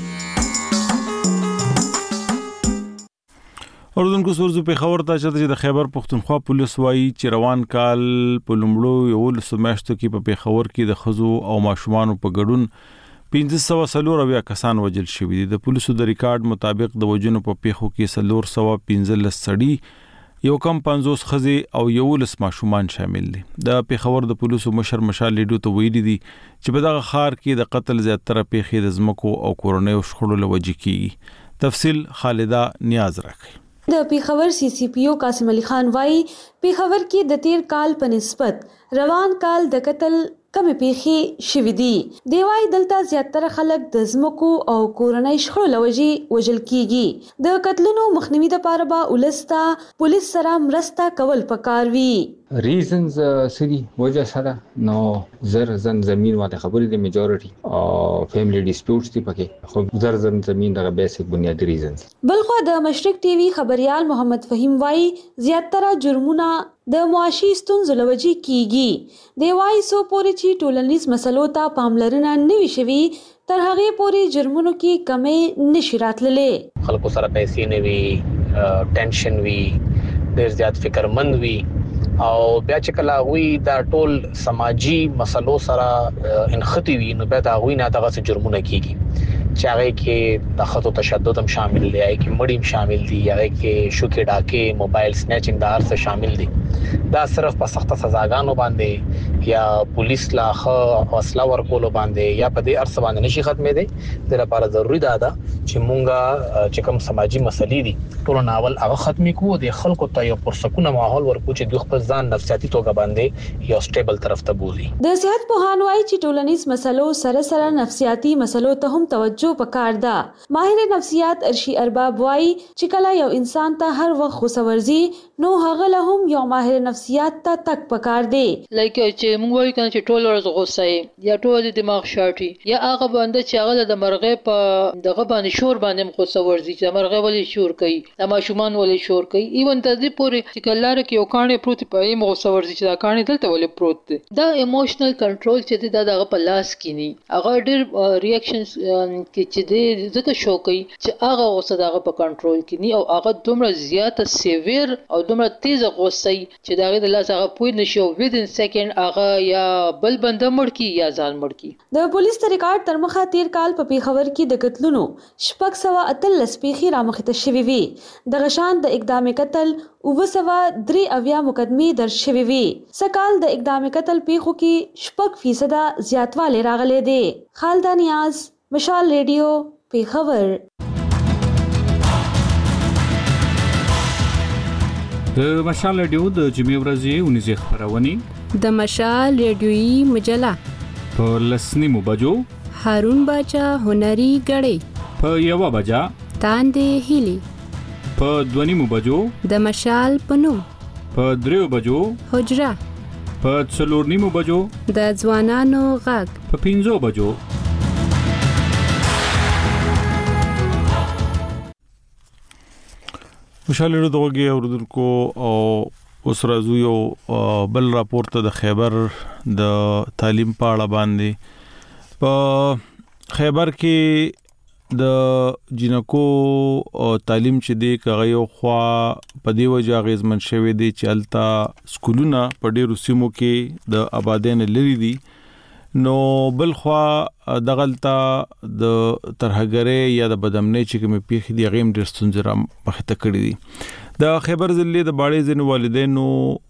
اردوونکو سورزو په خبر ته چې د خیبر پختونخوا پولیس وایي چې روان کال په لومړو یو سماشتو کې په خبر کې د خزو او ماشومان په ګډون 1540 کسان وجل شوی دي. د پولیسو د ریکارډ مطابق د وجونو په پیښو کې 315 سړي، یو کم 50 خزي او یو لس ماشومان شامل دي. د پیښور د پولیسو مشر مشال لیډو ته ویلي دي چې په دغه خار کې د قتل زیاتره پیښې د زمکو او کورونیو شخړو لوجې کیږي. تفصیل خالده نیاز راکړي. د پیښور سی سی پی او قاسم علي خان وايي پیښور کې د تیر کال په نسبت روان کال د قتل کمی پیښې شوې دي. دی وايي دلته زیاتره خلک د زمکو او کورنۍ شخړو لوجې وژل کیږي. د قتلونو مخنیوي لپاره به ولستا پولیس سره مرسته کول پکار وي. ریزنز سری وجه سره نو زر زمين واته خبرې د میجورټي او فیملی ډیسپیوټس دي پکې، خو زر زمين دغه بیسیک بنیادی ریزنز. بلخو د مشرق ټي وي خبريال محمد فهیم وايي زیاتره جرمونه د معاشي ستونزو لوجې کیږي. دی وايي سو پورې چې ټولنیز مسلو ته پاملرنه نه وي شوي تر هغه پورې جرمونو کې کمې نشي راتللې. خلکو سره پیسې نه وي، ټینشن وي، ډېر زیات فکرمند وي او بیا چې کله وی دا ټول سماجی مسلو سره انختی وي نو بیا دا غوی نه دغه جرمونه کیږي چې هغه کې د خطو تشدد هم شامل دی، هغه کې مړیم شامل دي، هغه کې شوکې ډاکې موبایل سنیچینګ دا هر څه شامل دي. دا صرف په سخت سزاګانو باندې یا پولیس لا حوصله ورکول باندې یا په دې ارث باندې نشي ختمې دي. د لپاره ضروری ده چې مونږه چې کوم سماجی مسلې دي ټول ناول هغه ختمي کوو، د خلکو ته یو پرسکونه ماحول ورکو چې دوی خپل ځان نفسیاتي توګه باندې یو سټیبل طرف ته بوزي. د صحت پوهان وايي چې ټولنیز مسلو سره سره نفسیاتي مسلو ته هم توجه پکار ده. ماهر نفسیات ارشی ارباب وايي چې کله یو انسان ته هر وخت غوسه ورزي نو هغه له هم یو ماهر نفسیات ته تک پکار دی. لکه چې موږ وایو کنه چې ټول ورځ غوسه یا ټول دماغ شاټي یا هغه باندې چې هغه د مرغې په دغه باندې شور باندې غوسه ورزي چې مرغې ولې شور کوي، د ماشومان ولې شور کوي، ایون تر دې پورې چې کلاره کې یو کانې پروت په ایم غوسه ورزي چې دا کانې دلته ولې پروت دی. دا ایموشنل کنټرول چې دا دغه په لاس کې نه هغه ډېر ریاکشنز کې چې دې ځکه شو کوي چې هغه غوسه دغه په کنټرول کې نه او هغه دومره زیاته سیویر او دومره تیز غوسه چې دغه د لاس هغه پوی نشي او ویدن سیکنډ هغه یا بل بنده مړ کی یا ځان مړ کی. د پولیس ریکارډ تر مخه تیر کال په پیښور کې د قتلونو 638 پیښې رامخته شوې وي. د غشان د اقدام قتل 203 مقدمې درج شوې وي. سکال د اقدام قتل پیښو کې 6% زیاتوالی راغلی دی. خالده نیاز، مشال ریډیو، پیښور. د مشال رادیو د جمعې ورځې 19 خبرونه د مشال رادیوي مجله په لسنیمو بجو هارون باچا هنري غړي په 1 بجا تاندې هلي په 2 بجو د مشال پنوم په 3 بجو حجره په 4 بجو د ځوانانو غږ په 5 بجو مشاله دغه اوردونکو او اوس راځو یو بل راپورته د خیبر د تعلیم په اړه باندې په خیبر کې د جنکو تعلیم چې دی کغه یو خوا په دی وجه غیزمن شوی دی چې التا سکولونه په ډیرو سیمو کې د آبادین لري دي نو بل خوا دغلتا د ترهګری یا د بدامنۍ چې کوم پیخ دی غیم ډیر ستونزې را مخته کړی دي د خیبر ضلع د باړې ځین والدینو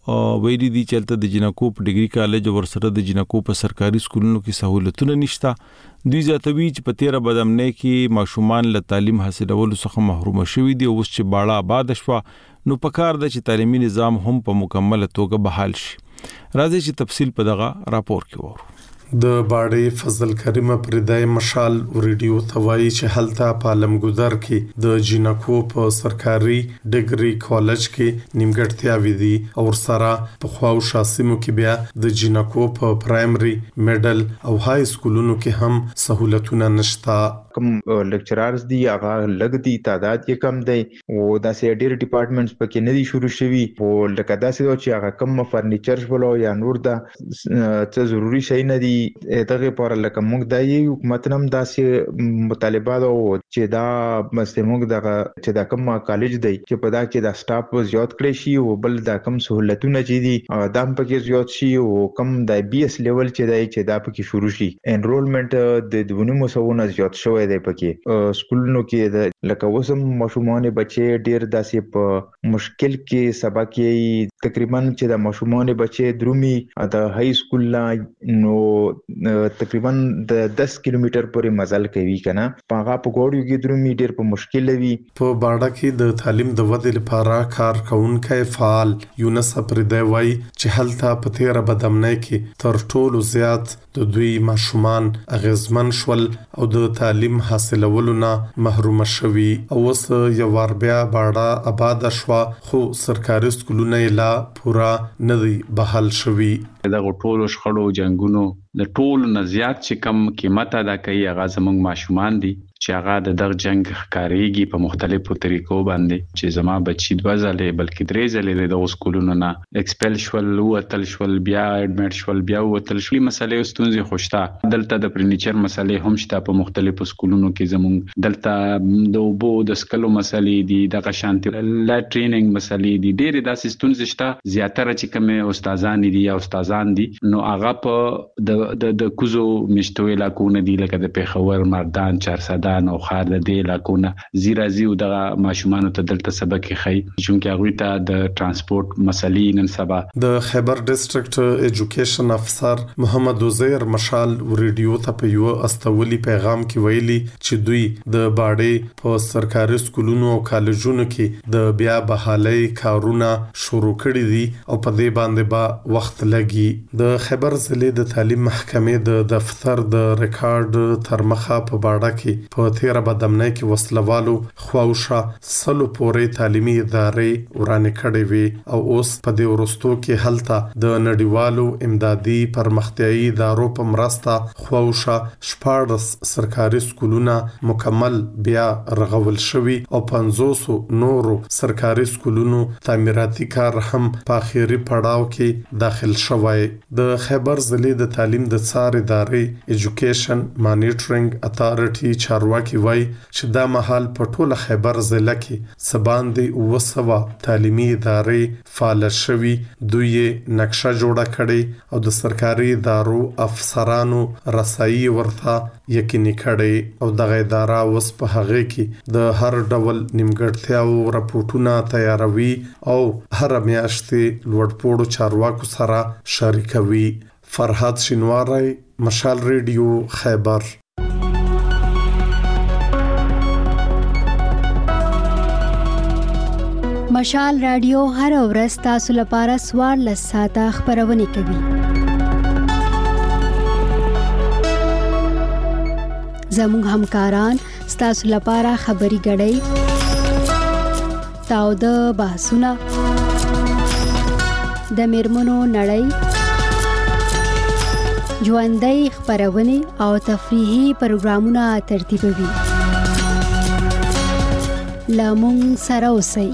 ویلي دي چې الته د جنکو په ډیګري کالج ورسره د جنکو په سرکاري سکولونو کې سہولتونه نشته دوی ځاتوي چې په 13 بدامنۍ کې ماشومان له تعلیم حاصلولو څخه محروم شوي دي او اوس چې باړه آباد شوه نو پکار د چې تعلیمي نظام هم په مکمل توګه بحال شي راځي چې تفصیل په دغه راپور کې وورو د باړې فضل کریم پردای مشال ریډیو توای چې هلته په عالمګذر کې د جنکو په سرکاري ډیګري کالج کې نیمګړتیاوې دي او سره په خواو شاسمو کې بیا د جنکو په پرایمري میډل او های سکولونو کې هم سہولتونه نشته کم لیکچرارز دي هغه لګ دي تعداد یې کم دی او داسې ډېر ډپارټمنټس پکې نه دي شروع شوي او لکه داسې چې هغه کم فرنیچر ولو یا نور دا څه ضروری شي نه دي دغه پر لکه موږ د حکومت نم داسې مطالبات او چې دا مسموږ دغه چې دا کم کالج دی چې په دا کې دا سټاف زیات کړی شي او بل دا کم سہولتونه چې دي دام پکې زیات شي او کم د بي اس لیول چې دا پکې شروع شي انرولمنت د 200 زیات شوی دی پکې سکولونو کې د لکه وسم ماشومان بچي ډیر داسې په مشکل کې سبق کې تقریبا چې د ماشومان بچي درومي د های سکول نو تقریبا د 10 کیلومتر پورې مزل کوي کنه پاغه په ګوړیو کې درومي ډیر په مشکل وي په باړه کې د تعلیم د ودې لپاره کار کوونکي فعال یونس پردای وای چې هلته په 13 بدامنۍ کې تر ټولو زیات د دوی ماشومان اغیزمن شول او د تعلیم حاصلولو نه محروم شوي او اوس یو ور بیا باړه آباد شوا خو سرکاري سکولونه لا پورا نه دی بحال شوي دغه ټولو شخړو جنگونو د ټولو نه زیات چې کم قیمت ادا کوي هغه زموږ ماشومان دي چې هغه د دغه جنگ ښکاریږي په مختلفو طریقو باندې چې زما بچی 2 ځله بلکې 3 ځله د سکولونو نه ایکسپل شول وتل شول بیا اډمټ شول بیا وتل شول مسلې ستونزې خوشته دلته د فرنیچر مسلې هم شته په مختلفو سکولونو کې زموږ دلته د اوبو د سکلو مسلې دي د شانتي لا ټریننګ مسلې دي ډېر داسې ستونزې شته زیاتره چې کوم استادان دي یا استادان دي نو هغه په د کوزو مشتوي علاقونه دي لکه د پیښور مردان چارسده او خار د دې علاقونه زیرازي او د ماشومان ته دلته سبق خي چې هغه ته د ترانسپورت مسلې نن سبا د خیبر ډیسټریکټ ایجوکیشن افسر محمد وزیر مشال ریډیو ته په یو استولي پیغام کې ویلي چې دوی د باړې په سرکاري سکولونو او کالجونو کې د بیا بحالي کارونه شروع کړي دي او په دې باندې با وخت لګي د خیبر ضلع د تعلیم محکمې د دفتر د ریکارډ ترمخه په باړه کې په 13 بدامنۍ کې وسلوالو خواوشا سلو پورې تعلیمي ادارې ورانه کړې وي او اوس په دې ورستو کې هلته د نړیوالو امدادي پرمختیايي ادارو په مرسته خواوشا شپږ سرکاري سکولونه مکمل بیا رغول شوي او 500 نورو سرکاري سکولونو تعمیراتي کار هم په اخیری پړاو کې داخل شوی د خیبر ضلع د تعلیم د څار ادارې ایجوکیشن مانیټرینګ اتارټي چارواکي وای چې دا مهال په ټوله خیبر ضلع کې سباندې وسوه تعلیمي ادارې فعال شوي دوی نقشه جوړه کړي او د سرکاري ادارو افسرانو رسایي ورته یقیني کړي او دغه اداره اوس په هغه کې د هر ډول نیمګړتیاو راپورټونه تیاروي او هر میاشتې لوړپوړو چارواکو سره شریکوي فرحات شینواری مشال ریډیو خیبر مشال رادیو هر ورځ تاسو لپاره 14 ساعته خبرونه کوي. زموږ همکاران تاسو لپاره خبري غړي تاو د بحثونه د میرمنو نړۍ ژوندۍ خبرونه او تفریحي پروګرامونه ترتیبوي. لامون سره اوسئ.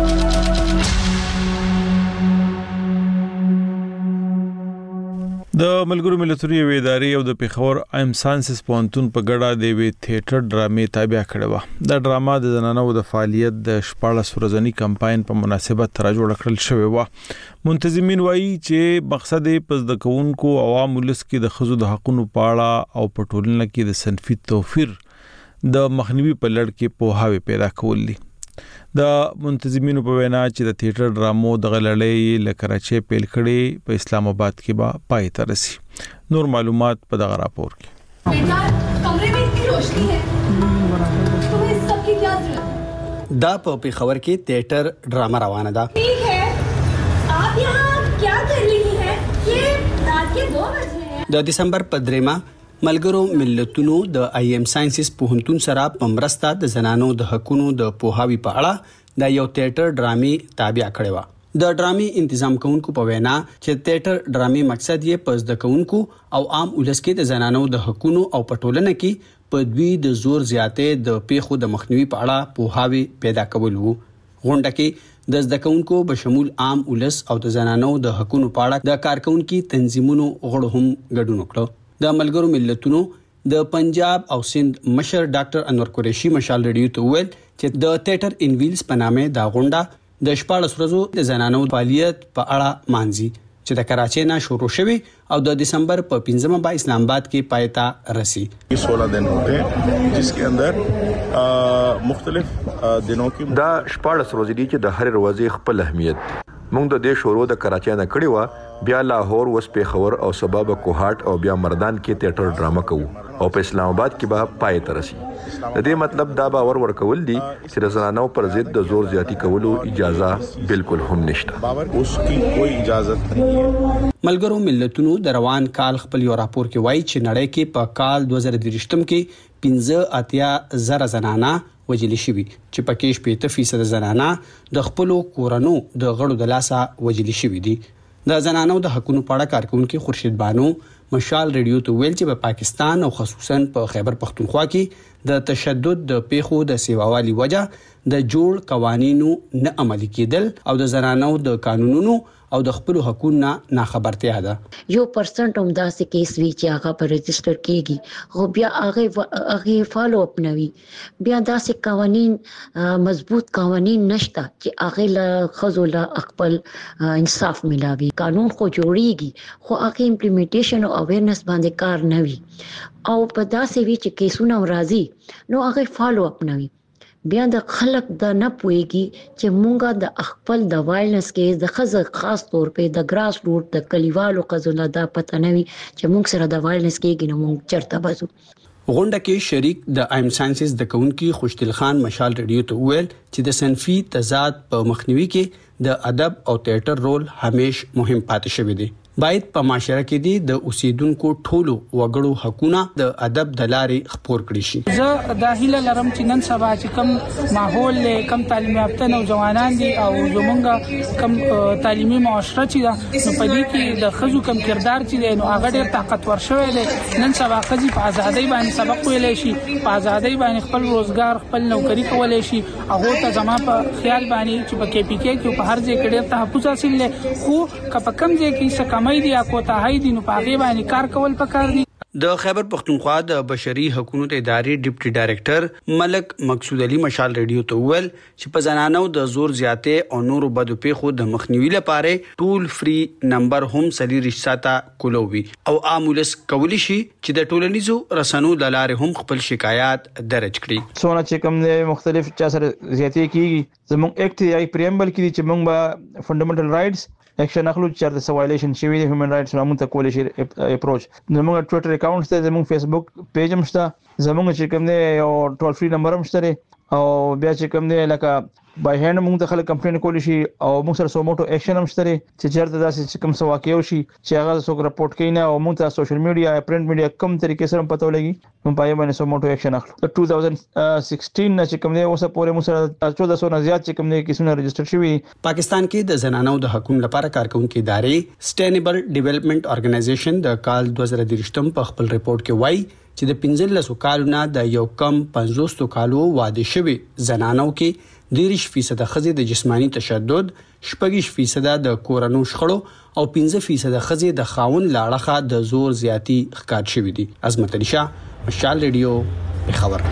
د ملګرو ملتونو ادارې او د پیښور ایم ساينسز پونتون په ګډه د وی تھیټر ډرامې تابع کړې و. دا ډراما د زنانو د فعالیت د 14 ورځنی کمپاین په مناسبت تر جوړ کړل شوې و. منتظمین وایي چې مقصد پس د کوونکو عوام ولس کې د خزو د حقوقو په اړه او په ټولنه کې د صنفي توپیر د مخنیوي په لړ کې پوهاوی پیدا کول دي. د منتظمینو په وینا چې د تھیټر ډرامو د غلړې لکراچي پیل کړي په اسلام آباد کې به پای ته رسي. نور معلومات په دغه راپور کې. کمرے میں اتنی روشنی ہے تمہیں اس سب کی کیا ضرورت؟ دا په پیښور کې تھیټر ډراما روانه ده. ٹھیک ہے آپ یہاں کیا کر رہی ہیں؟ یہ رات کے 2 بجے ہیں. د دسمبر په 3 ملګرو ملتونو د آی ایم ساينسز پوهنتون سره په مرسته د زنانو د حقوقو د پوهاوی په اړه د یو تھیټر ډرامې تابع کړې و. د ډرامې تنظیم کوونکو په وینا چې تھیټر ډرامې مقصد یې پس د کوونکو او عام ولس کې د زنانو د حقوقو او پټولنه کې په دوی د زور زیاتې د پیښو د مخنیوي په اړه پوهاوی پیدا کول وو. غونډه کې د زده کوونکو بشمول عام ولس او د زنانو د حقوقو په اړه د کارکونکو تنظیمونو غړو هم ګډون وکړ. د ملګرو ملتونو د پنجاب او سند مشر ډاکټر انور قریشي مشال رادیو ته ویل چې د تھیټر ان ویلز په نامه دا غونډه د 14 ورځو د زنانو فعالیت په اړه مانځي چې د کراچۍ نه شروع شوه او د دسمبر په 15 با اسلام آباد کې پایتا رسی. 16 दिन होते हैं जिसके अंदर मुख्तलिफ दिनों की دا 14 ورځې دي چې د هر ورځې خپل اهمیت موږ د دې شروع د کراچۍ نه کړی و، بیا لاهور وس پیښور او سبب کوهاټ او بیا مردان کې تھیټر ډراما کوو او په اسلام آباد کې به پای ته رسی. د دې مطلب دا باور ورکول دي چې د زنانو پر ضد د زور زیاتی کولو اجازه بالکل هم نشته. اوس کی کوئی اجازه نه. ملګرو ملتونو د روان کال خپل یو راپور کې وایي چې نړۍ کې په کال 2023 کې 15,000 زنانه وجلی شوی چې پکې 80% زنانه د خپل کورونو د غړو د لاسه وجلی شوی دي. د زنانو د حقوقو په اړه کارکونکو خورشید بانو مشال رادیو ته ویل چې په پاکستان او خصوصا په خیبر پختونخوا کې د تشدد د پیښو د سیواوالي وجه د جوړ قوانینو نه عملي کېدل او د زنانو د قانونونو او د خپل حقوقو نه خبرتیا ده. 1% هم داسې کیس وی چې هغه پر رجستر کیږي خو بیا هغه فالو اپ نوي. بیا داسې قوانين مضبوط قوانين نشته چې هغه له خزو له خپل انصاف ملاوي. قانون خو جوړیږي خو هغه امپلیمنټیشن او اویرنس باندې کار نوي او په داسې وی چې کیسونه راځي نو هغه فالو اپ نوي. بیا د خلک د نه پويږي چې مونږه د خپل د وایلنس کې د خزه خاص طور په د ګراس روټ د کلیوالو قزله د پته نوي چې مونږ سره د وایلنس کېږي نو مونږ چرته بازو. غونډه کې شریک د ایم ساينسز د کونکي خوشدل خان مشال رادیو ته ویل چې د صنفي تضاد په مخنیوي کې د ادب او تھیټر رول همیش مهم پاتې شوی دی. باید په معاشره کې د اوسیدونکو ټولو وګړو حقوقونه د ادب د لارې خپور کړي شي. زه داخله لرم چې نن سبا چې کم ماحول له کم تعلیم یافته نوجوانان دي او زمونږ کم تعلیمي معاشره چې نو په دې کې د خزو کم کردار چې نو هغه ډېر طاقتور شوی دی. نن سبا خزي په ازادۍ باندې سبق ویلای شي، په ازادۍ باندې خپل روزګار خپل نوکری کولای شي. هغه ته زما په خیال باندې چې په کې پی کې په هر ځای کې ډېر تحفظ حاصل لې خو کپ کم ځای کې څه مې دی اكو ته هاي دي نو پاغي باندې کار کول پکار دي. د خیبر پختونخوا د بشري حقوقو ادارې ډیپټي ډایریکټر ملک مقصود علي مشال رادیو ته ویل چې په زنانو د زور زیاتې او نورو بدو پیښو د مخنیوي لپاره ټول فری نمبر هم سلی رښتا کولوي او عامولس کولی شي چې د ټولنیزو رسنو د لارې هم خپل شکایات درج کړي. څونه چې کوم مختلف چا سره زیاتې کیږي زموږ اکټ ای پریمبل کې چې موږ به فندامنټل رائټس اکشن اخلو چې د وایلیشن شوی د هیومن رائټس نامو ته کولای شي اپروچ. زموږ ټویټر اکاونټ ته زموږ فیسبوک پیج هم شته، زموږ چې کوم دی او ټول فری نمبر هم شته او بیا چې کوم دی لکه بای هند موږ ته خلک کمپلین کولی شي او موږ سره سوموټو اکشن هم شته چې چیرته داسې کوم څه واقع وشي چې هغه څوک راپورټ کوي نه او موږ ته سوشل میډیا پرنٹ میډیا کوم طریقې سره پته ولګي نو پای باندې سوموټو اکشن اخلو 2016 نه چې کوم دی اوسه پورې موږ سره 1400 نه زیات چې کوم دی کیسونه ريجستر شوي. پاکستان کې د زنانو د حقوقو لپاره کارکونکو ادارې سسټینبل ډیولپمنٹ ارګنایزیشن د کال 2023 په خپل ریپورت کې وایي چې د 15 کالونو د یو کم 50 کالو واده شوی زنانو کې 30% خزې د جسمانی تشدد، 40% د کورونو شخړو او 15% خزې د خاون لاړخه د زور زیاتی ښکار شوې دي. عظمت علي شاه، مشال ریډیو، خبر.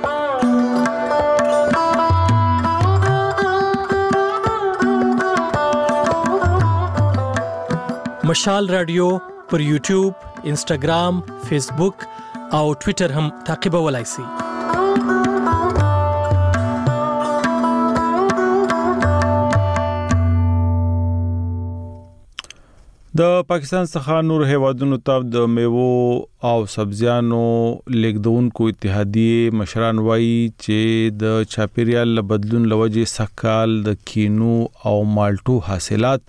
مشال رادیو پر یوټیوب، انسټاګرام، فیسبوک او ټوئیټر هم تعقیبولای شئ. د پاکستان څخه نور هیوادونو ته د میوو او سبزیانو لیږدونکو اتحادیه مشران وایي چې د چاپیریال بدلون لوجې سکهال د کینو او مالټو حاصلات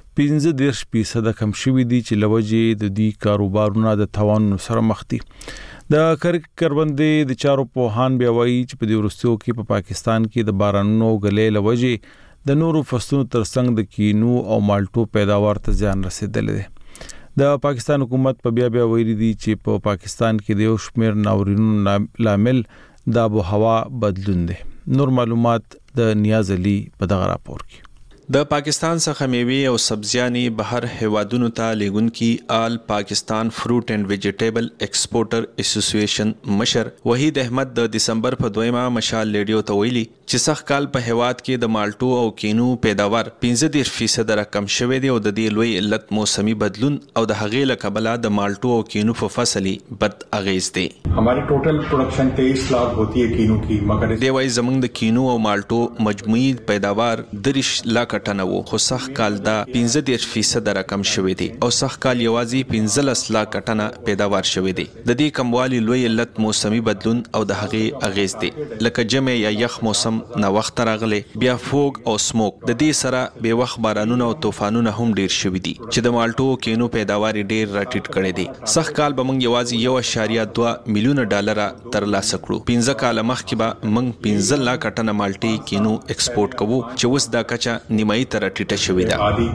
15% کم شوي دي چې لوجې د دې کاروبارونو د توان سره مخ دي. د کروندې د چارو پوهان بیا وایي چې په دې وروستیو کې په پاکستان کې د بارانونو غلې لوجې د نورو فصلونو ترڅنګ د کینو او مالټو پیداوار ته زیان رسیدلی دی. د پاکستان حکومت په بیا ویلي دي چې په پاکستان کې د یو شمېر ناورینونو لامل د آب و هوا بدلون دی. نور معلومات د نیاز علي په دغه راپور کې. د پاکستان څخه میوې او سبزیانې بهر هیوادونو ته لیږونکي آل پاکستان فروټ اینڈ ویجیټیبل ایکسپورټر اسوسییشن مشر وحید احمد د دسمبر په 2 مشال ریډیو ته ویلي چې سخت کال په هیواد کې د مالټو او کینو پیداوار 15% رقم شوی دی او د دې لوی علت موسمي بدلون او د هغې له کبله د مالټو او کینو په فصلي بد اغیز دی. हमारी टोटल प्रोडक्शन 23 लाख होती है कीनू की, मगर دی وايي زمونږ د کینو او مالټو مجموعي پیداوار 30 लाख ټنه وو، خو سخت کال دا 15% رقم شوی دی او سخت کال یوازې 15 लाख ټنه پیداوار شوی دی. د دې کموالي لوی علت موسمي بدلون او د هغې اغیز دی، لکه جمع یا یخ موسم نه وخت راغلی، بیا فوګ او سموک. د دې سره به وخت بارانونه او طوفانونه هم ډیر شوي دي چې د مالټو کینو پیداوار ډیر راټیټ کړي دي. سخت کال به موږ یوازې 1.2 میلیون ډالر ترلاسه کړو. 15 کال مخکې به موږ 15 लाख ټنه مالټي کینو ایکسپورټ کوو چې اوس دا کچا نیمایي تر ټیټه شوې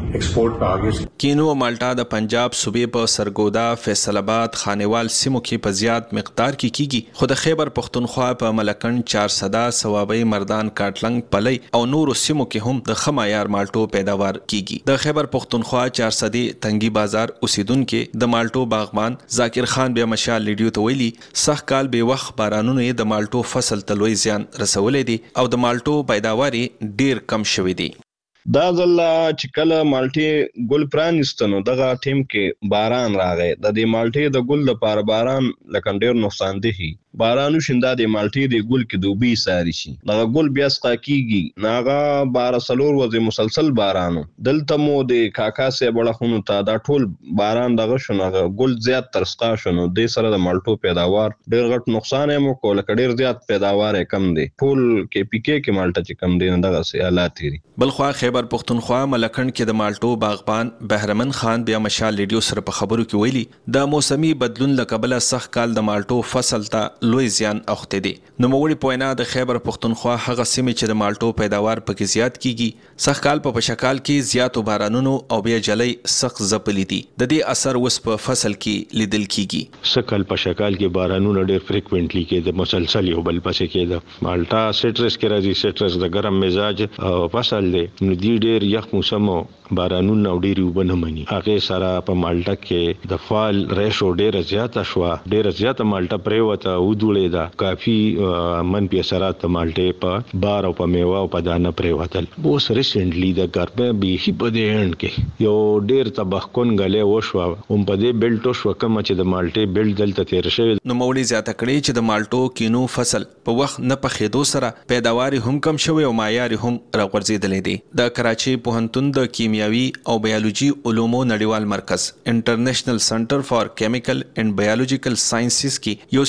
ده. کینو او مالټا د پنجاب صوبې په سرګودا، فیصل آباد، خانیوال سیمو کې په زیات مقدار کې کیږي، خو د خیبر پختونخوا په ملکن، چارسدا، سوابي، مردان، کاټلنګ، پلی او نورو سیمو کې هم د خمایار مالټو پیداوار کیږي. د خیبر پختونخوا چارسدي تنګي بازار اوسیدونکو د مالټو باغبان ذاکر خان بیا مشال ریډیو ته ویلي سخت کال به وخت بارانونه د مالټو فصل ته لوی زیان رسولې دي او د مالټو پیداوار ډیر کم شوی دی. دا ځل چې کله مالټي ګل پرانستنو دغه ټیم کې باران راغی، د دې مالټي د ګل لپاره باران لکه ډیر نقصان دی. بارانو شیندا د مالټي د ګل کې دوبي ساري شي، دغه ګل بیا سقا کیږي، ناغه 12 ورځې مسلسل بارانو. دلته مو د کاکا سه بڑخونو ته دا ټول باران دغه شنه ګل زیات ترسقا شنو، د سره د مالټو پیداوار ډیر غټ نقصان یې مو کول، ډیر زیات پیداوار کم دی. ټول کې پیکې کې مالټه چې کم دی دغه سه حالات دي. بلخوا خیبر پختونخوا ملکن کې د مالټو باغبان بهرمن خان بیا مشال ریډیو سره په خبرو کې ویلي د موسمي بدلون لکبله سخت کال د مالټو فصل ته لوی زیان اوخته دي. نو موړي پوینا د خیبر پختونخوا هغه سیمه چې د مالټو پیداوار پکې زیات کیږي، سخت کال په شکال کې زیاتو بارانونو او بیا جلې سخت زپلی دي. د دې اثر وس په فصل کې لیدل کیږي. سکل په شکال کې بارانونه ډېر فریکوئنټلی کې د مسلسل یو بل پسې کې د مالټا سټرس کې راځي. سټرس د ګرم مزاج فصل دی، نو دی ډېر یخ موسم بارانونه ډېر وبنه مني. هغه سره په مالټا کې د فال ریشو ډېر زیاته شو، ډېر زیاته مالټا پریوته ودولې دا کافي منفي اثرات مالټې په بار او په میوه او په دانه پریوتل. اوس ریسنټلی د ګرمه به په دې اند کې یو ډېر تبخکون غلې وشو هم په دې بیلټو شو کوم چې د مالټې بیلټ دلته تیر شوی. نو مولي زیاته کړی چې د مالټو کینو فصل په وخت نه په خېدو سره پیداوار هم کم شوی او معیار هم راغورځیدلې دي. د کراچي پوهنتون د کیمیاوي او بایولوژي علومو نړیوال مرکز انټرنیشنل سنټر فار کیمیکل اینڈ بایولوژیکل ساينسز کې یو سیډونکو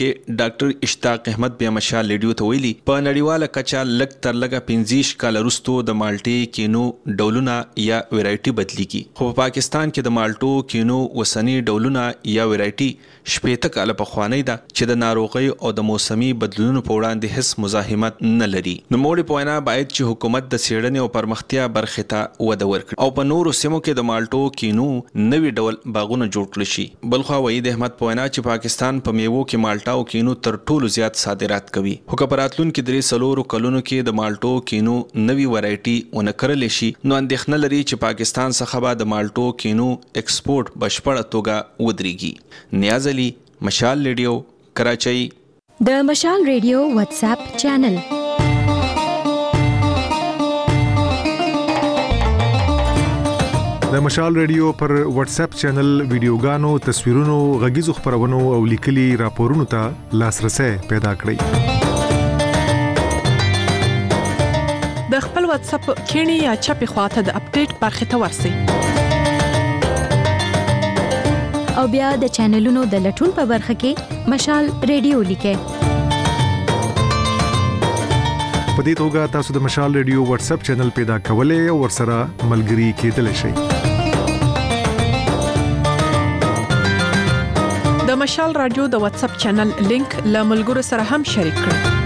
کې ډاکټر اشتاق احمد بیا مشال ریډیو ته ویلي په نړیواله کچا لګ تر لګه 15 کال وروسته د مالټې کینو ډولونه یا ویرایټي بدلیږي خو په پاکستان کې د مالټو کینو وسنی ډولونه یا ویرایټي شپېته کال په خوانی ده چې د ناروغي او د موسمي بدلونونو په وړاندې هیڅ مزاحمت نه لري نو موږ په وینا باید چې حکومت د سیړنې او پرمختیا برخه ته وده ورکړي او په نورو سیمو کې د مالټو کینو نوي ډول باغونه جوړ کړي شي بلخو وحید احمد په وینا چې پاکستان په میوو کې مالټا او کینو تر ټولو زیات صادرات کوي خو کپراتلون کې درې سلورو کلونو کې د مالټو کینو نوي ورایټي ونکړل شي نو اندېښنه لري چې پاکستان څخه به د مالټو کینو ایکسپورت بشپړه توګه ودرېږي نیاز علي مشال ریډیو کراچۍ د مشال ریډیو واتس اپ چینل د مشال ریډیو پر واتس اپ چینل ویډیوګانو تصویرونو غږیزو خبرونو او لیکلي راپورونو ته لاسرسي پیدا کړئ د خپل واتس اپ کینی یا چپی خواته د اپډیټ برخه ته ورسئ او بیا د چینلونو د لټون په برخه کې مشال ریډیو لیکئ په دې توګه تاسو د مشال ریډیو واتس اپ چینل پیدا کولای او ورسره ملګري کېدلی شئ د مشال رادیو د واتس اپ چینل لینک له ملګرو سره هم شریک کړئ